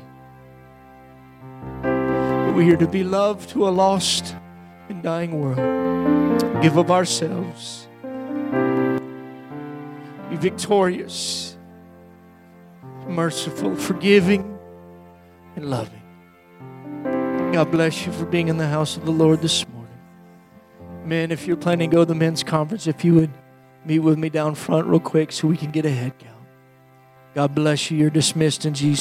We are to be love to a lost and dying world. Give of ourselves. Be victorious, merciful, forgiving, and loving. God bless you for being in the house of the Lord this morning. Men, if you're planning to go to the men's conference, if you would meet with me down front real quick so we can get a head count. God bless you. You're dismissed in Jesus'